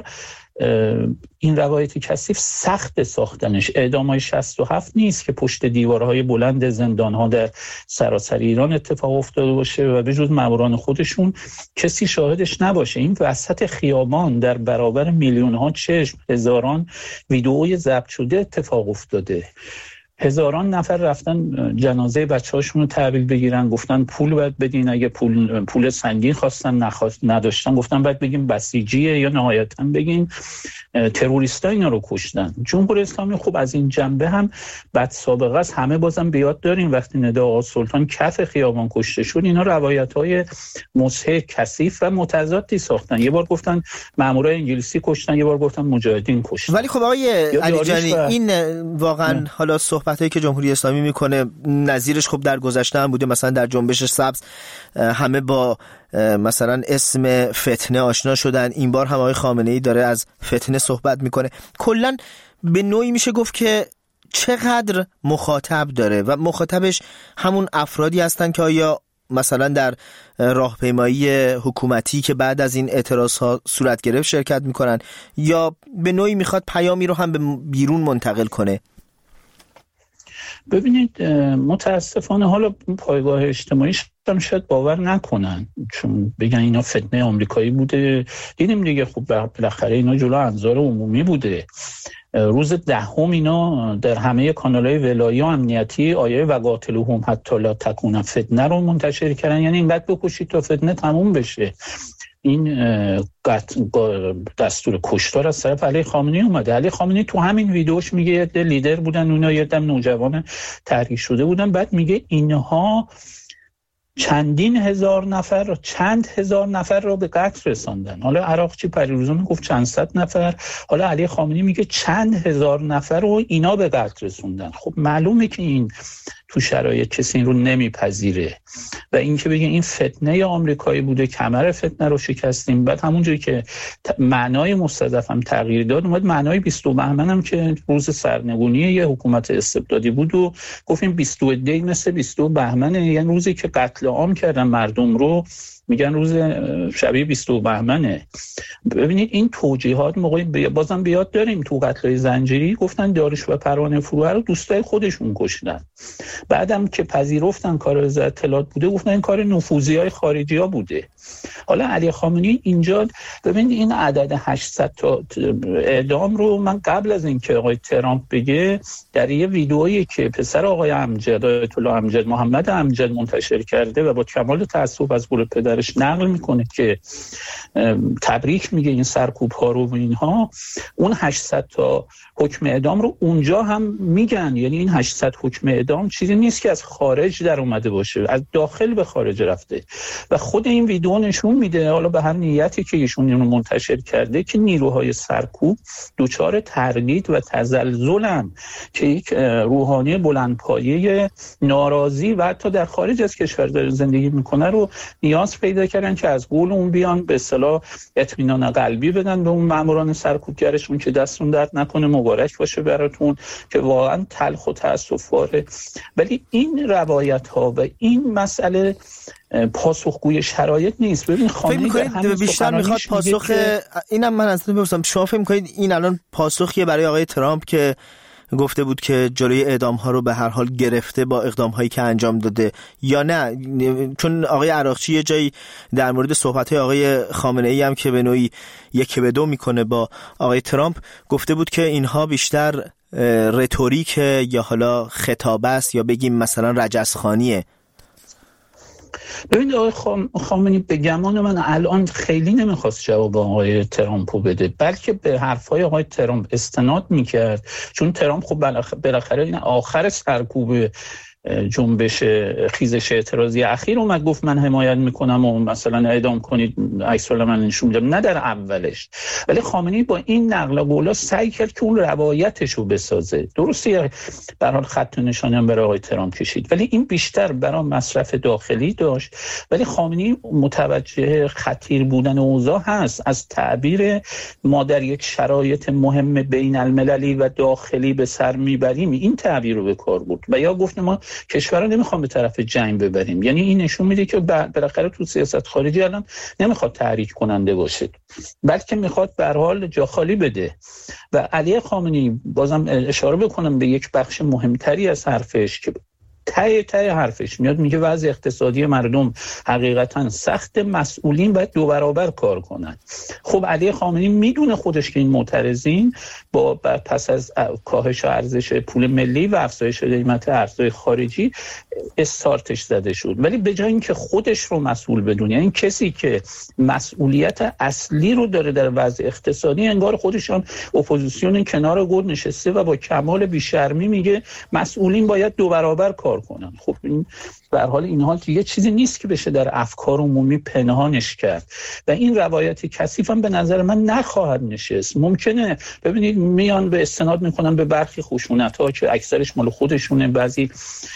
این روایت کثیف سخت ساختنش. اعدام‌های 67 نیست که پشت دیوارهای بلند زندان‌ها در سراسر ایران اتفاق افتاده باشه و به جز ماموران خودشون کسی شاهدش نباشه. این وسط خیابان در برابر میلیون‌ها چشم، هزاران ویدئوی ضبط شده اتفاق افتاده. هزاران نفر رفتن جنازه بچه‌هاشون رو تحویل بگیرن، گفتن پول باید بدین، اگه پول سنگین خواستن نداشتن گفتن باید بگیم بسیجیه یا نهایتاً بگین تروریستا اینا رو کشتن. جمهوری اسلامی خب از این جنبه هم بد سابقه است. همه بازم بیاد داریم وقتی ندا آقا سلطان کف خیابان کشته شد اینا روایت‌های مضحک، کثیف و متضادی ساختن. یه بار گفتن مامورای انگلیسی کشتن، یه بار گفتن مجاهدین کشتن. ولی خب آقای علیجانی این واقعا حالا صحبتایی که جمهوری اسلامی میکنه نظیرش خب در گذشته هم بوده. مثلا در جنبش سبز همه با مثلا اسم فتنه آشنا شدن، این بار هم آقای خامنه‌ای داره از فتنه صحبت میکنه. کلا به نوعی میشه گفت که چقدر مخاطب داره و مخاطبش همون افرادی هستن که آیا مثلا در راهپیمایی حکومتی که بعد از این اعتراضها صورت گرفت شرکت میکنن، یا به نوعی میخواد پیامی رو هم به بیرون منتقل کنه؟ ببینید متاسفانه حالا پایگاه اجتماعیش هم شاید باور نکنن، چون بگن اینا فتنه آمریکایی بوده. دیدیم دیگه خب بالاخره اینا جلو انظار عمومی بوده. روز 10 اینا در همه کانال‌های ولایی و امنیتی آیه و قاتلوهم حتی لا تکون فتنه رو منتشر کردن، یعنی اینقدر بکشید تا فتنه تموم بشه. این دستور کشتار از طرف علی خامنه‌ای اومده. علی خامنه‌ای تو همین ویدیوش میگه یه لیدر بودن، اونا یه دم نوجوان تحریک شده بودن، بعد میگه اینها چندین هزار نفر، چند هزار نفر را به قتل رساندن. حالا عراقچی پریروزا میگفت چند صد نفر، حالا علی خامنه‌ای میگه چند هزار نفر رو اینا به قتل رسوندن. خب معلومه که این تو شرایط کسی این رو نمیپذیره و این که بگه این فتنه آمریکایی بوده، کمر فتنه رو شکستیم. بعد همونجوری که معنای مستضعف هم تغییر داد، اومد معنای 22 بهمن هم که روز سرنگونی یه حکومت استبدادی بود و گفتیم 22 دی مثل 22 بهمن، یعنی روزی که قتل عام کردن مردم رو میگن روز شبیه 22 بهمنه. ببینید این توجیهات موقعی بازم بیاد داریم تو قتل‌های زنجیری گفتن داریوش و پروانه فروغی رو دوستای خودشون کشتن، بعدم که پذیرفتن کار وزارت اطلاعات بوده گفتن این کار نفوذی‌های خارجی‌ها بوده. حالا علی خامنه‌ای اینجا ببینید این عدد 800 تا اعدام رو من قبل از اینکه آقای ترامپ بگه در یه ویدئویی که پسر آقای امجد، آیت الله امجد، محمد امجد منتشر کرده و با کمال تأسف از قول پدرش نقل میکنه که تبریک میگه این سرکوب‌ها رو و اینها، اون 800 تا حکم اعدام رو اونجا هم میگن. یعنی این 800 حکم اعدام چیزی نیست که از خارج در اومده باشه، از داخل به خارج رفته و خود این ویدیو نشون میده، حالا به هر نیتی که ایشون اینو منتشر کرده، که نیروهای سرکوب دچار تردید و تزلزلن که یک روحانی بلندپایه ناراضی و حتی در خارج از کشور داره زندگی میکنه رو نیاز پیدا کردن که از قول اون بیان به اصطلاح اطمینان قلبی بدن به اون ماموران سرکوبگرشون که دستون درد نکنه، مبارک باشه براتون، که واقعا تلخ و تأسف‌باره. ولی این روایت ها و این مسئله پاسخگوی شرایط نیست. ببین خامنه‌ای بیشتر میخواد پاسخ اینم من اصلا بپرسم، شما فکر می‌کنید این الان پاسخیه برای آقای ترامپ که گفته بود که جلوی اعدام ها رو به هر حال گرفته با اقدام هایی که انجام داده، یا نه؟ چون آقای عراقچی یه جایی در مورد صحبت های آقای خامنه ای هم که به نوعی یک به دو میکنه با آقای ترامپ گفته بود که اینها بیشتر رتوریک یا حالا خطاب است یا بگیم مثلا رجزخوانیه. ببینید آقای خامنه‌ای به گمان من الان خیلی نمیخواست جواب آقای ترامپو بده، بلکه به حرفای آقای ترامپ استناد میکرد، چون ترامپ خب بالاخره این آخر سرکوب جنبش خیزش اعتراضی اخیر اومد گفت من حمایت میکنم و مثلا اعدام کنید، عکس من نشون میدم، نه در اولش. ولی خامنه‌ای با این نقل قولا سعی کرد که اون روایتش رو بسازه. درسته به هر حال خط و نشانه هم برای آقای ترامپ کشید، ولی این بیشتر برای مصرف داخلی داشت. ولی خامنه‌ای متوجه خطیر بودن اوضاع هست، از تعبیر ما در یک شرایط مهم بین المللی و داخلی به سر میبریم، این تعبیر رو به کار بود و یا گفت ما کشور رو نمیخوام به طرف جنگ ببریم. یعنی این نشون میده که بالاخره تو سیاست خارجی الان نمیخواد تحریک کننده باشه، بلکه میخواد به هر حال جا خالی بده. و علی خامنه‌ای بازم اشاره بکنم به یک بخش مهمتری از حرفش که ته حرفش میاد، میگه وضع اقتصادی مردم حقیقتا سخت، مسئولین باید 2 برابر کار کنن. خب علی خامنه‌ای میدونه خودش که این معترضین با پس از کاهش ارزش پول ملی و افزایش قیمت ارزهای خارجی استارتش زده شد، ولی به جای اینکه خودش رو مسئول بدونه، یعنی کسی که مسئولیت اصلی رو داره در وضع اقتصادی، انگار خودش هم اپوزیسیون کنار گل نشسته و با کمال بی‌شرمی میگه مسئولین باید 2 برابر کار کنن. خب این به هر حال این حال یه چیزی نیست که بشه در افکار عمومی پنهانش کرد و این روایت کثیف هم به نظر من نخواهد نشست. ممکنه ببینید میان به استناد میکنن به برخی خشونت‌ها که اکثرش مال خودشونه، بعضی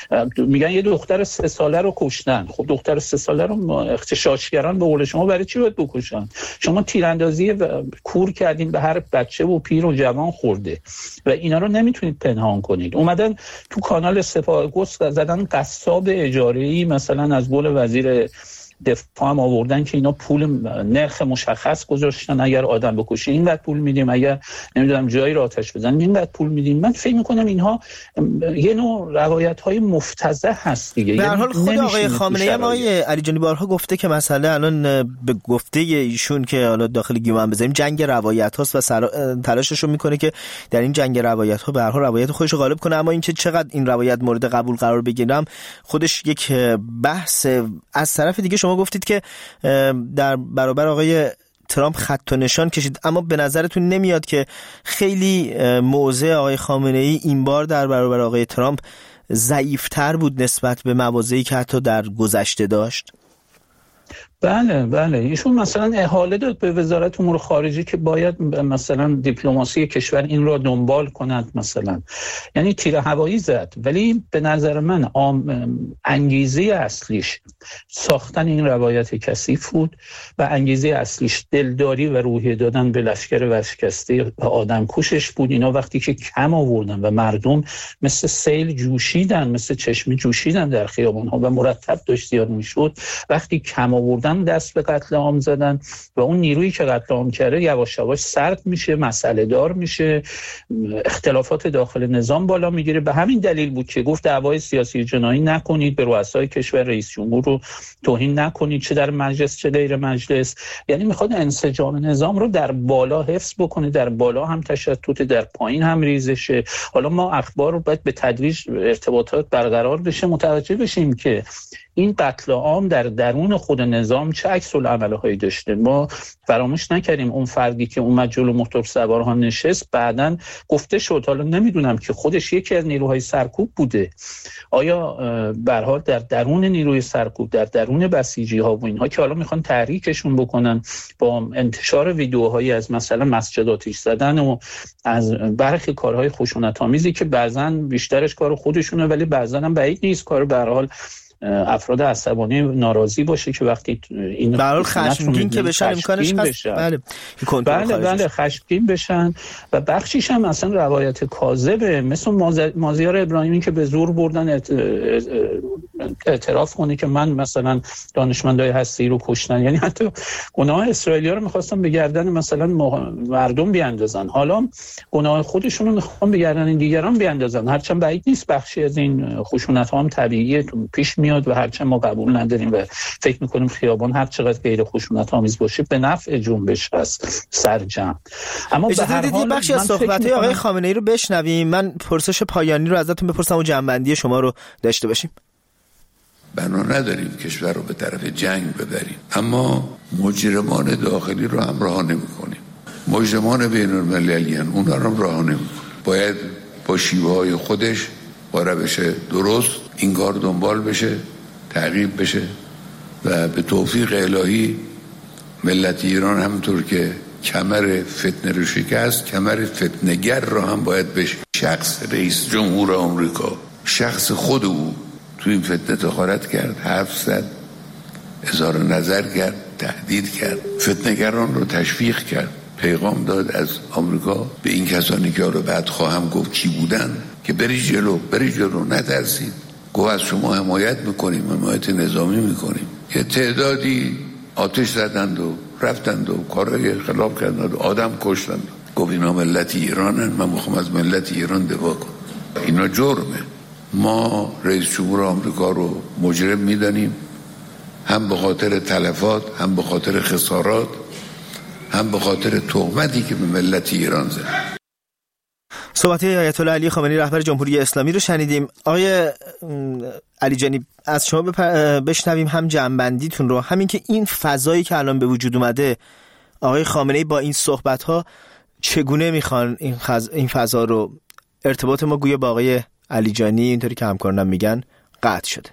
میگن یه دختر 3 ساله رو کشتن. خب دختر 3 ساله رو اغتشاشگران به قول شما برای چی باید بکشن؟ شما تیراندازی کور کردین به هر بچه و پیر و جوان خورده و اینا رو نمیتونید پنهان کنید. اومدن تو کانال سپاه گست زدن قصاب اجاره‌ای مثلا از قول وزیر دفاع هم آوردن که اینا پول نرخ مشخص گذاشتن، اگر آدم بکشی اینقدر پول میدیم، اگر نمیدونم جایی رو آتش بزنیم اینقدر پول میدیم. من فکر میکنم اینها یه نوع روایت‌های مفتضح هست دیگه. به هر حال خود آقای خامنه‌ای هم آقای علیجانی بارها گفته که مثلا الان به گفته ایشون که حالا داخل گیوان بزنیم جنگ روایت هاست و تلاشش رو میکنه که در این جنگ روایت ها به هر حال روایت خودش رو غالب کنه، اما اینکه چقدر این روایت مورد قبول قرار بگیرم خودش یک بحث. از طرف دیگه شما گفتید که در برابر آقای ترامپ خط و نشان کشید، اما به نظرتون نمیاد که خیلی موضع آقای خامنه‌ای این بار در برابر آقای ترامپ ضعیف‌تر بود نسبت به مواضعی که حتی در گذشته داشت؟ بله ایشون مثلا احاله داد به وزارت امور خارجه که باید مثلا دیپلماسی کشور این را دنبال کند، مثلا یعنی تیر هوایی زد. ولی به نظر من انگیزه اصلیش ساختن این روایت کثیف بود و انگیزه اصلیش دلداری و روحیه دادن به لشکر ورشکسته و آدم کشش بود. اینا وقتی که کم آوردن و مردم مثل سیل جوشیدن، مثل چشمه جوشیدن در خیابان‌ها و مرتب داشت زیاد میشد، وقتی کم آوردن دست به قتل عام زدن و اون نیرویی که قتل عام کرده یواش یواش سرد میشه، مسئله دار میشه، اختلافات داخل نظام بالا میگیره. به همین دلیل بود که گفت دعوای سیاسی جنایی نکنید، به رؤسای کشور رئیس جمهور رو توهین نکنید، چه در مجلس چه غیر مجلس. یعنی میخواد انسجام نظام رو در بالا حفظ بکنه، در بالا هم تشتت، در پایین هم ریزشه. حالا ما اخبار رو باید به تدریج ارتباطات برقرار بشه، متوجه بشیم که این قتل عام در درون خود نظام چه عکس العمل‌هایی داشته. ما فراموش نکردیم اون فردی که اومد جلو موتور سوارها نشست بعداً گفته شد، حالا نمیدونم که خودش یکی از نیروهای سرکوب بوده. آیا به هر حال در درون نیروی سرکوب، در درون بسیجی‌ها و اینها که حالا میخوان تحریکشون بکنن با انتشار ویدیوهایی از مثلا مسجد آتش زدن و از برخی کارهای خشونت‌آمیزی که بعضاً بیشترش کار خودشونه ولی بعضاً هم بعید نیست کار به هر حال افراد عصبانی ناراضی باشه که وقتی این برای خشمگین که بشن امکانش هست. بله خشمگین بشن و بخشیش هم اصلا روایت کاذبه، مثل مازیار ابراهیمی که به زور بردن اعتراف کنه که من مثلا دانشمندای هسته‌ای رو کشتن. یعنی حتی گناه اسرائیلی‌ها رو می‌خواستن به گردن مثلا مردم بیاندازن، حالا گناه خودشون رو می‌خوان به گردن دیگران بیاندازن. هرچند بعید نیست بخشی از این خشونت‌ها هم طبیعیه پیش میاد و هرچند ما قبول نداریم و فکر می‌کنیم خیابان هر چقدر غیر خشونت‌آمیز باشه به نفع جنبش است سرجم. اما به هر حال بخشی از صحبت‌های آقای خامنه‌ای رو بشنویم. من پرسش پایانی رو ازتون بپرسم و جنبندی شما رو داشته باشیم. بنا نداریم کشور رو به طرف جنگ ببریم، اما مجرمان داخلی رو هم رها نمی‌کنیم. مجرمان بین‌المللی اونها رو رها نمی‌کنیم. باید با شیوه‌های خودش با روش درست این کار دنبال بشه، تعقیب بشه و به توفیق الهی ملت ایران همونطور که کمر فتنه رو شکست، کمر فتنه‌گر رو هم باید بشه. شخص رئیس جمهور آمریکا، شخص خود او تو این فتنه دخالت کرد، حرف زد، اظهار نظر کرد، تهدید کرد، فتنه‌گران رو تشویق کرد، پیغام داد از آمریکا به این کسانی که رو بعد خواهم گفت کی بودن که بری جلو نترسید، گفت از شما حمایت میکنیم، حمایت نظامی میکنیم. یه تعدادی آتش زدند و رفتند و کارهای خلاف کردند و آدم کشتند. گفت اینا ملت ایرانن، من میخوام از ملت ایران دفاع کنم. اینا جرمه. ما رئیس جمهور آمریکا رو مجرم میدانیم، هم به خاطر تلفات، هم به خاطر خسارات، هم به خاطر تهمتی که به ملت ایران زد. صحبت آیت الله علی خامنه‌ای رهبر جمهوری اسلامی رو شنیدیم. آقای علیجانی از شما بشنویم هم جنبندیتون رو، همین که این فضایی که الان به وجود اومده آقای خامنه‌ای با این صحبت‌ها چگونه میخوان این فضا رو، ارتباط ما گویا با آقای علیجانی اینطوری که همکارانم میگن قطع شده.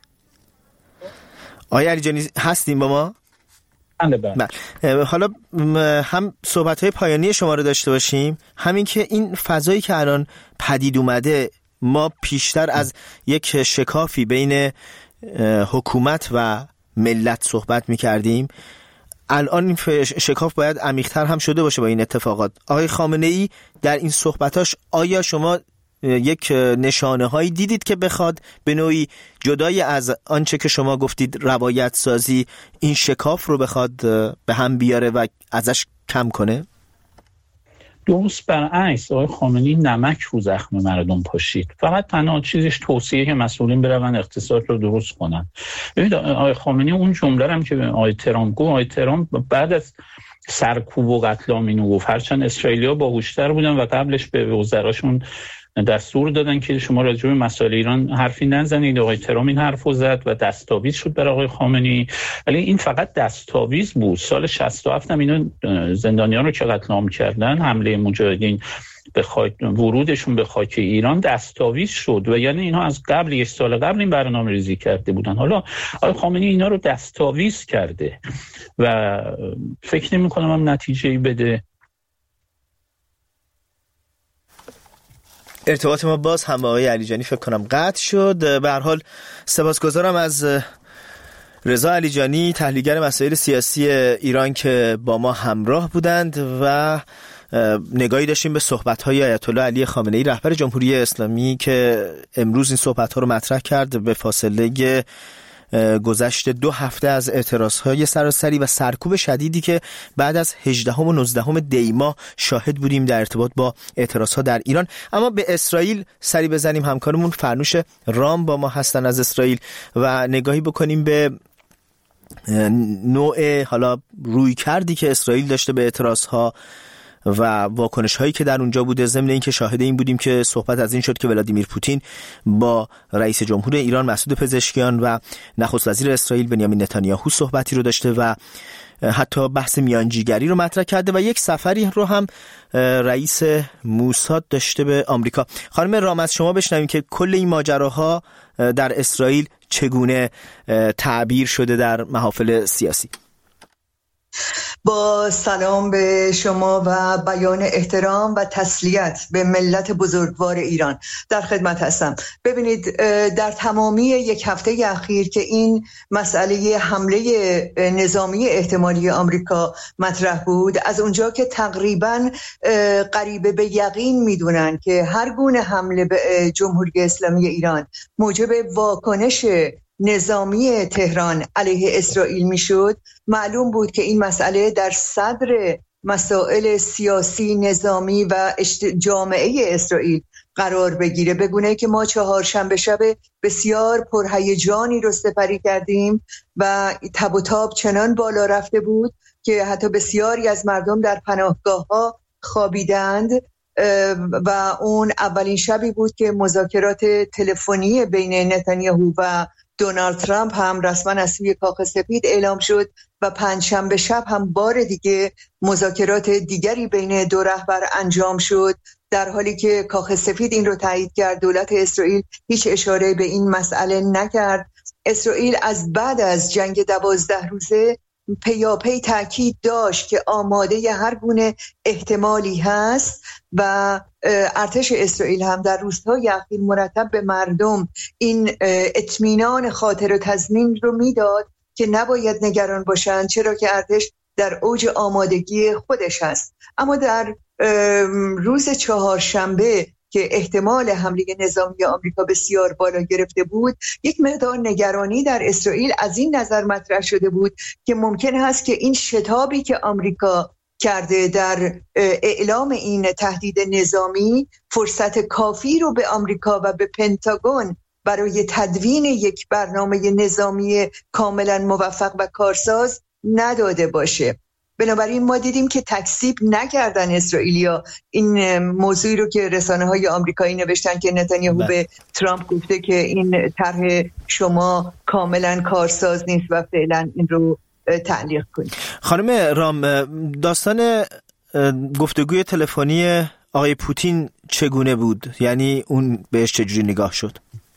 آقای علیجانی هستیم با ما؟ بله. حالا هم صحبت‌های پایانی شما رو داشته باشیم، همین که این فضایی که الان پدید اومده، ما پیشتر از یک شکافی بین حکومت و ملت صحبت می‌کردیم، الان این شکاف باید عمیق‌تر هم شده باشه با این اتفاقات. آقای خامنه‌ای در این صحبتاش آیا شما یک نشانه هایی دیدید که بخواد به نوعی جدای از آنچه که شما گفتید روایت سازی این شکاف رو بخواد به هم بیاره و ازش کم کنه؟ درست برعکس، آقای خامنه‌ای نمک رو زخم مردم پاشید. فقط تنها چیزش توصیه که مسئولین برون اقتصاد رو درست کنن. ببینید آقای خامنه‌ای اون جمله رو هم که آقای ترامپ گفت، آقای ترامپ بعد از سرکوب و قتل عام اینو گفت، هرچند اسرائیلی‌ها باهوش‌تر بودن و قبلش به وزراشون دستور دادن که شما راجع به مسائل ایران حرفی نزنید. آقای ترامپ این حرفو زد و دستاویز شد برای آقای خامنه‌ای. ولی این فقط دستاویز بود. سال 67 هم اینا زندانیان رو که قتل عام کردن، حمله مجاهدین به ورودشون به خاک ایران دستاویز شد و یعنی اینها از قبل، یک سال قبل این برنامه ریزی کرده بودن. حالا آقای خامنه‌ای اینا رو دستاویز کرده و فکر نمی‌کنم هم نتیجه‌ای بده. ارتباط ما باز هم با آقای علیجانی فکر کنم قطع شد. به هر حال سپاسگزارم از رضا علیجانی، تحلیلگر مسائل سیاسی ایران که با ما همراه بودند و نگاهی داشتیم به صحبت‌های آیت الله علی خامنه‌ای رهبر جمهوری اسلامی که امروز این صحبت‌ها رو مطرح کرد به فاصله گذشت 2 هفته از اعتراضهای سراسری و سرکوب شدیدی که بعد از 18 و 19 دی ماه شاهد بودیم در ارتباط با اعتراضها در ایران. اما به اسرائیل سری بزنیم. همکارمون فرنوش رام با ما هستن از اسرائیل و نگاهی بکنیم به نوع حالا روی کردی که اسرائیل داشته به اعتراضها و واکنش هایی که در اونجا بوده. ضمن اینکه شاهد این بودیم که صحبت از این شد که ولادیمیر پوتین با رئیس جمهور ایران مسعود پزشکیان و نخست وزیر اسرائیل بنیامین نتانیاهو صحبتی رو داشته و حتی بحث میانجیگری رو مطرح کرده و یک سفری رو هم رئیس موساد داشته به آمریکا. خانم رام، از شما بشنویم که کل این ماجراها در اسرائیل چگونه تعبیر شده در محافل سیاسی. با سلام به شما و بیان احترام و تسلیت به ملت بزرگوار ایران در خدمت هستم. ببینید، در تمامی یک هفته اخیر که این مسئله حمله نظامی احتمالی آمریکا مطرح بود، از اونجا که تقریباً قریب به یقین میدونن که هر گونه حمله به جمهوری اسلامی ایران موجب واکنش نظامی تهران علیه اسرائیل میشد، معلوم بود که این مسئله در صدر مسائل سیاسی، نظامی و جامعه اسرائیل قرار بگیره، به گونه‌ای که ما چهارشنبه شب بسیار پرهیجانی رو سپری کردیم و تب و تاب چنان بالا رفته بود که حتی بسیاری از مردم در پناهگاه‌ها خوابیدند و اون اولین شبی بود که مذاکرات تلفنی بین نتانیاهو و دونالد ترامپ هم رسما از سوی کاخ سفید اعلام شد و پنجشنبه شب هم بار دیگه مذاکرات دیگری بین دو رهبر انجام شد، در حالی که کاخ سفید این رو تایید کرد. دولت اسرائیل هیچ اشاره به این مسئله نکرد. اسرائیل از بعد از جنگ 12 روزه پیاپی تاکید داشت که آماده هر گونه احتمالی هست و ارتش اسرائیل هم در روزهای اخیر مرتب به مردم این اطمینان خاطر و تضمین رو میداد که نباید نگران باشند، چرا که ارتش در اوج آمادگی خودش هست. اما در روز چهارشنبه که احتمال حمله نظامی آمریکا بسیار بالا گرفته بود، یک مقدار نگرانی در اسرائیل از این نظر مطرح شده بود که ممکن هست که این شتابی که آمریکا کرده در اعلام این تهدید نظامی فرصت کافی رو به آمریکا و به پنتاگون برای تدوین یک برنامه نظامی کاملا موفق و کارساز نداده باشه. بنابراین ما دیدیم که تکذیب نکردن اسرائیلیا این موضوعی رو که رسانه‌های آمریکایی نوشتن که نتانیاهو به ترامپ گفته که این طرح شما کاملا کارساز نیست و فعلا این رو تعلیق کنید. خانم رام، داستان گفتگوی تلفنی آقای پوتین چگونه بود؟ یعنی اون بهش چجوری نگاه شد؟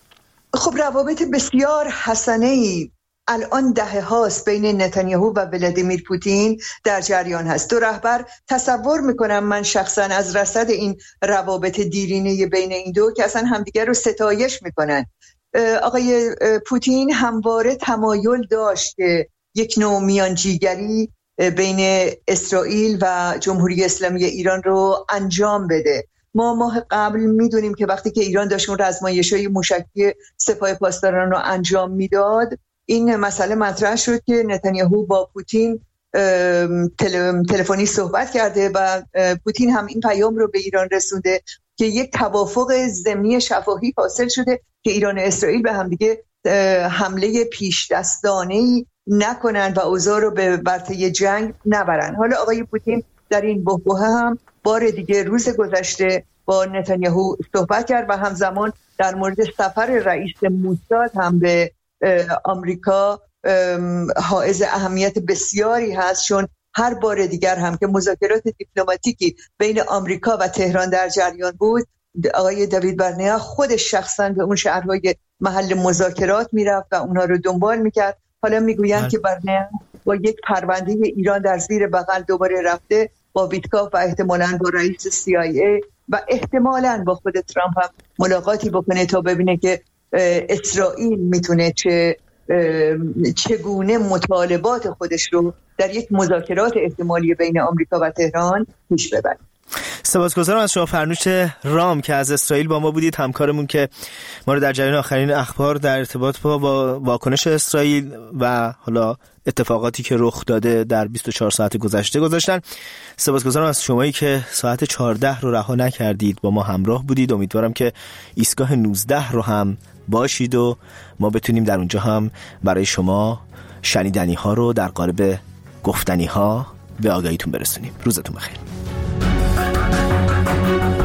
خب روابط بسیار حسنه‌ای الان دهه هاست بین نتانیاهو و ولادیمیر پوتین در جریان هست. دو رهبر، تصور میکنم من شخصا از رصد این روابط دیرینه بین این دو که اصلا همدیگر رو ستایش میکنن. آقای پوتین همواره تمایل داشت که یک نوع میانجیگری بین اسرائیل و جمهوری اسلامی ایران رو انجام بده ما ماه قبل میدونیم که وقتی که ایران داشت اون آزمایش‌های موشکی سپاه پاسداران رو انجام میداد، این مسئله مطرح شد که نتانیاهو با پوتین تلفنی صحبت کرده و پوتین هم این پیام رو به ایران رسونده که یک توافق ضمنی شفاهی حاصل شده که ایران و اسرائیل به هم دیگه حمله پیش دستانه‌ای نکنن و اوضاع رو به ورطه جنگ نبرن. حالا آقای پوتین در این بحبوحه هم بار دیگه روز گذشته با نتانیاهو صحبت کرد و همزمان در مورد سفر رئیس موساد هم به آمریکا حائز اهمیت بسیاری هست، چون هر بار دیگر هم که مذاکرات دیپلماتیکی بین آمریکا و تهران در جریان بود، آقای دیوید برنیا خودش شخصا به اون شهرهای محل مذاکرات میرفت و اونها رو دنبال میکرد. حالا میگویند که برنیا با یک پرونده ایران در زیر بغل دوباره رفته با ویتکاف و احتمالاً با رئیس CIA و احتمالاً با خود ترامپ هم ملاقاتی بکنه تا ببینه که اسرائیل میتونه چگونه مطالبات خودش رو در یک مذاکرات احتمالی بین آمریکا و تهران پیش ببره. سپاسگزارم از شما فرنوش رام که از اسرائیل با ما بودید، همکارمون که ما رو در جریان آخرین اخبار در ارتباط با واکنش اسرائیل و حالا اتفاقاتی که رخ داده در 24 ساعت گذشته گذاشتن. سپاسگزارم از شمایی که ساعت 14 رو رها نکردید، با ما همراه بودید. امیدوارم که ایستگاه 19 رو هم باشید و ما بتونیم در اونجا هم برای شما شنیدنی ها رو در قالب گفتنی ها به آگاهیتون برسونیم. روزتون بخیر.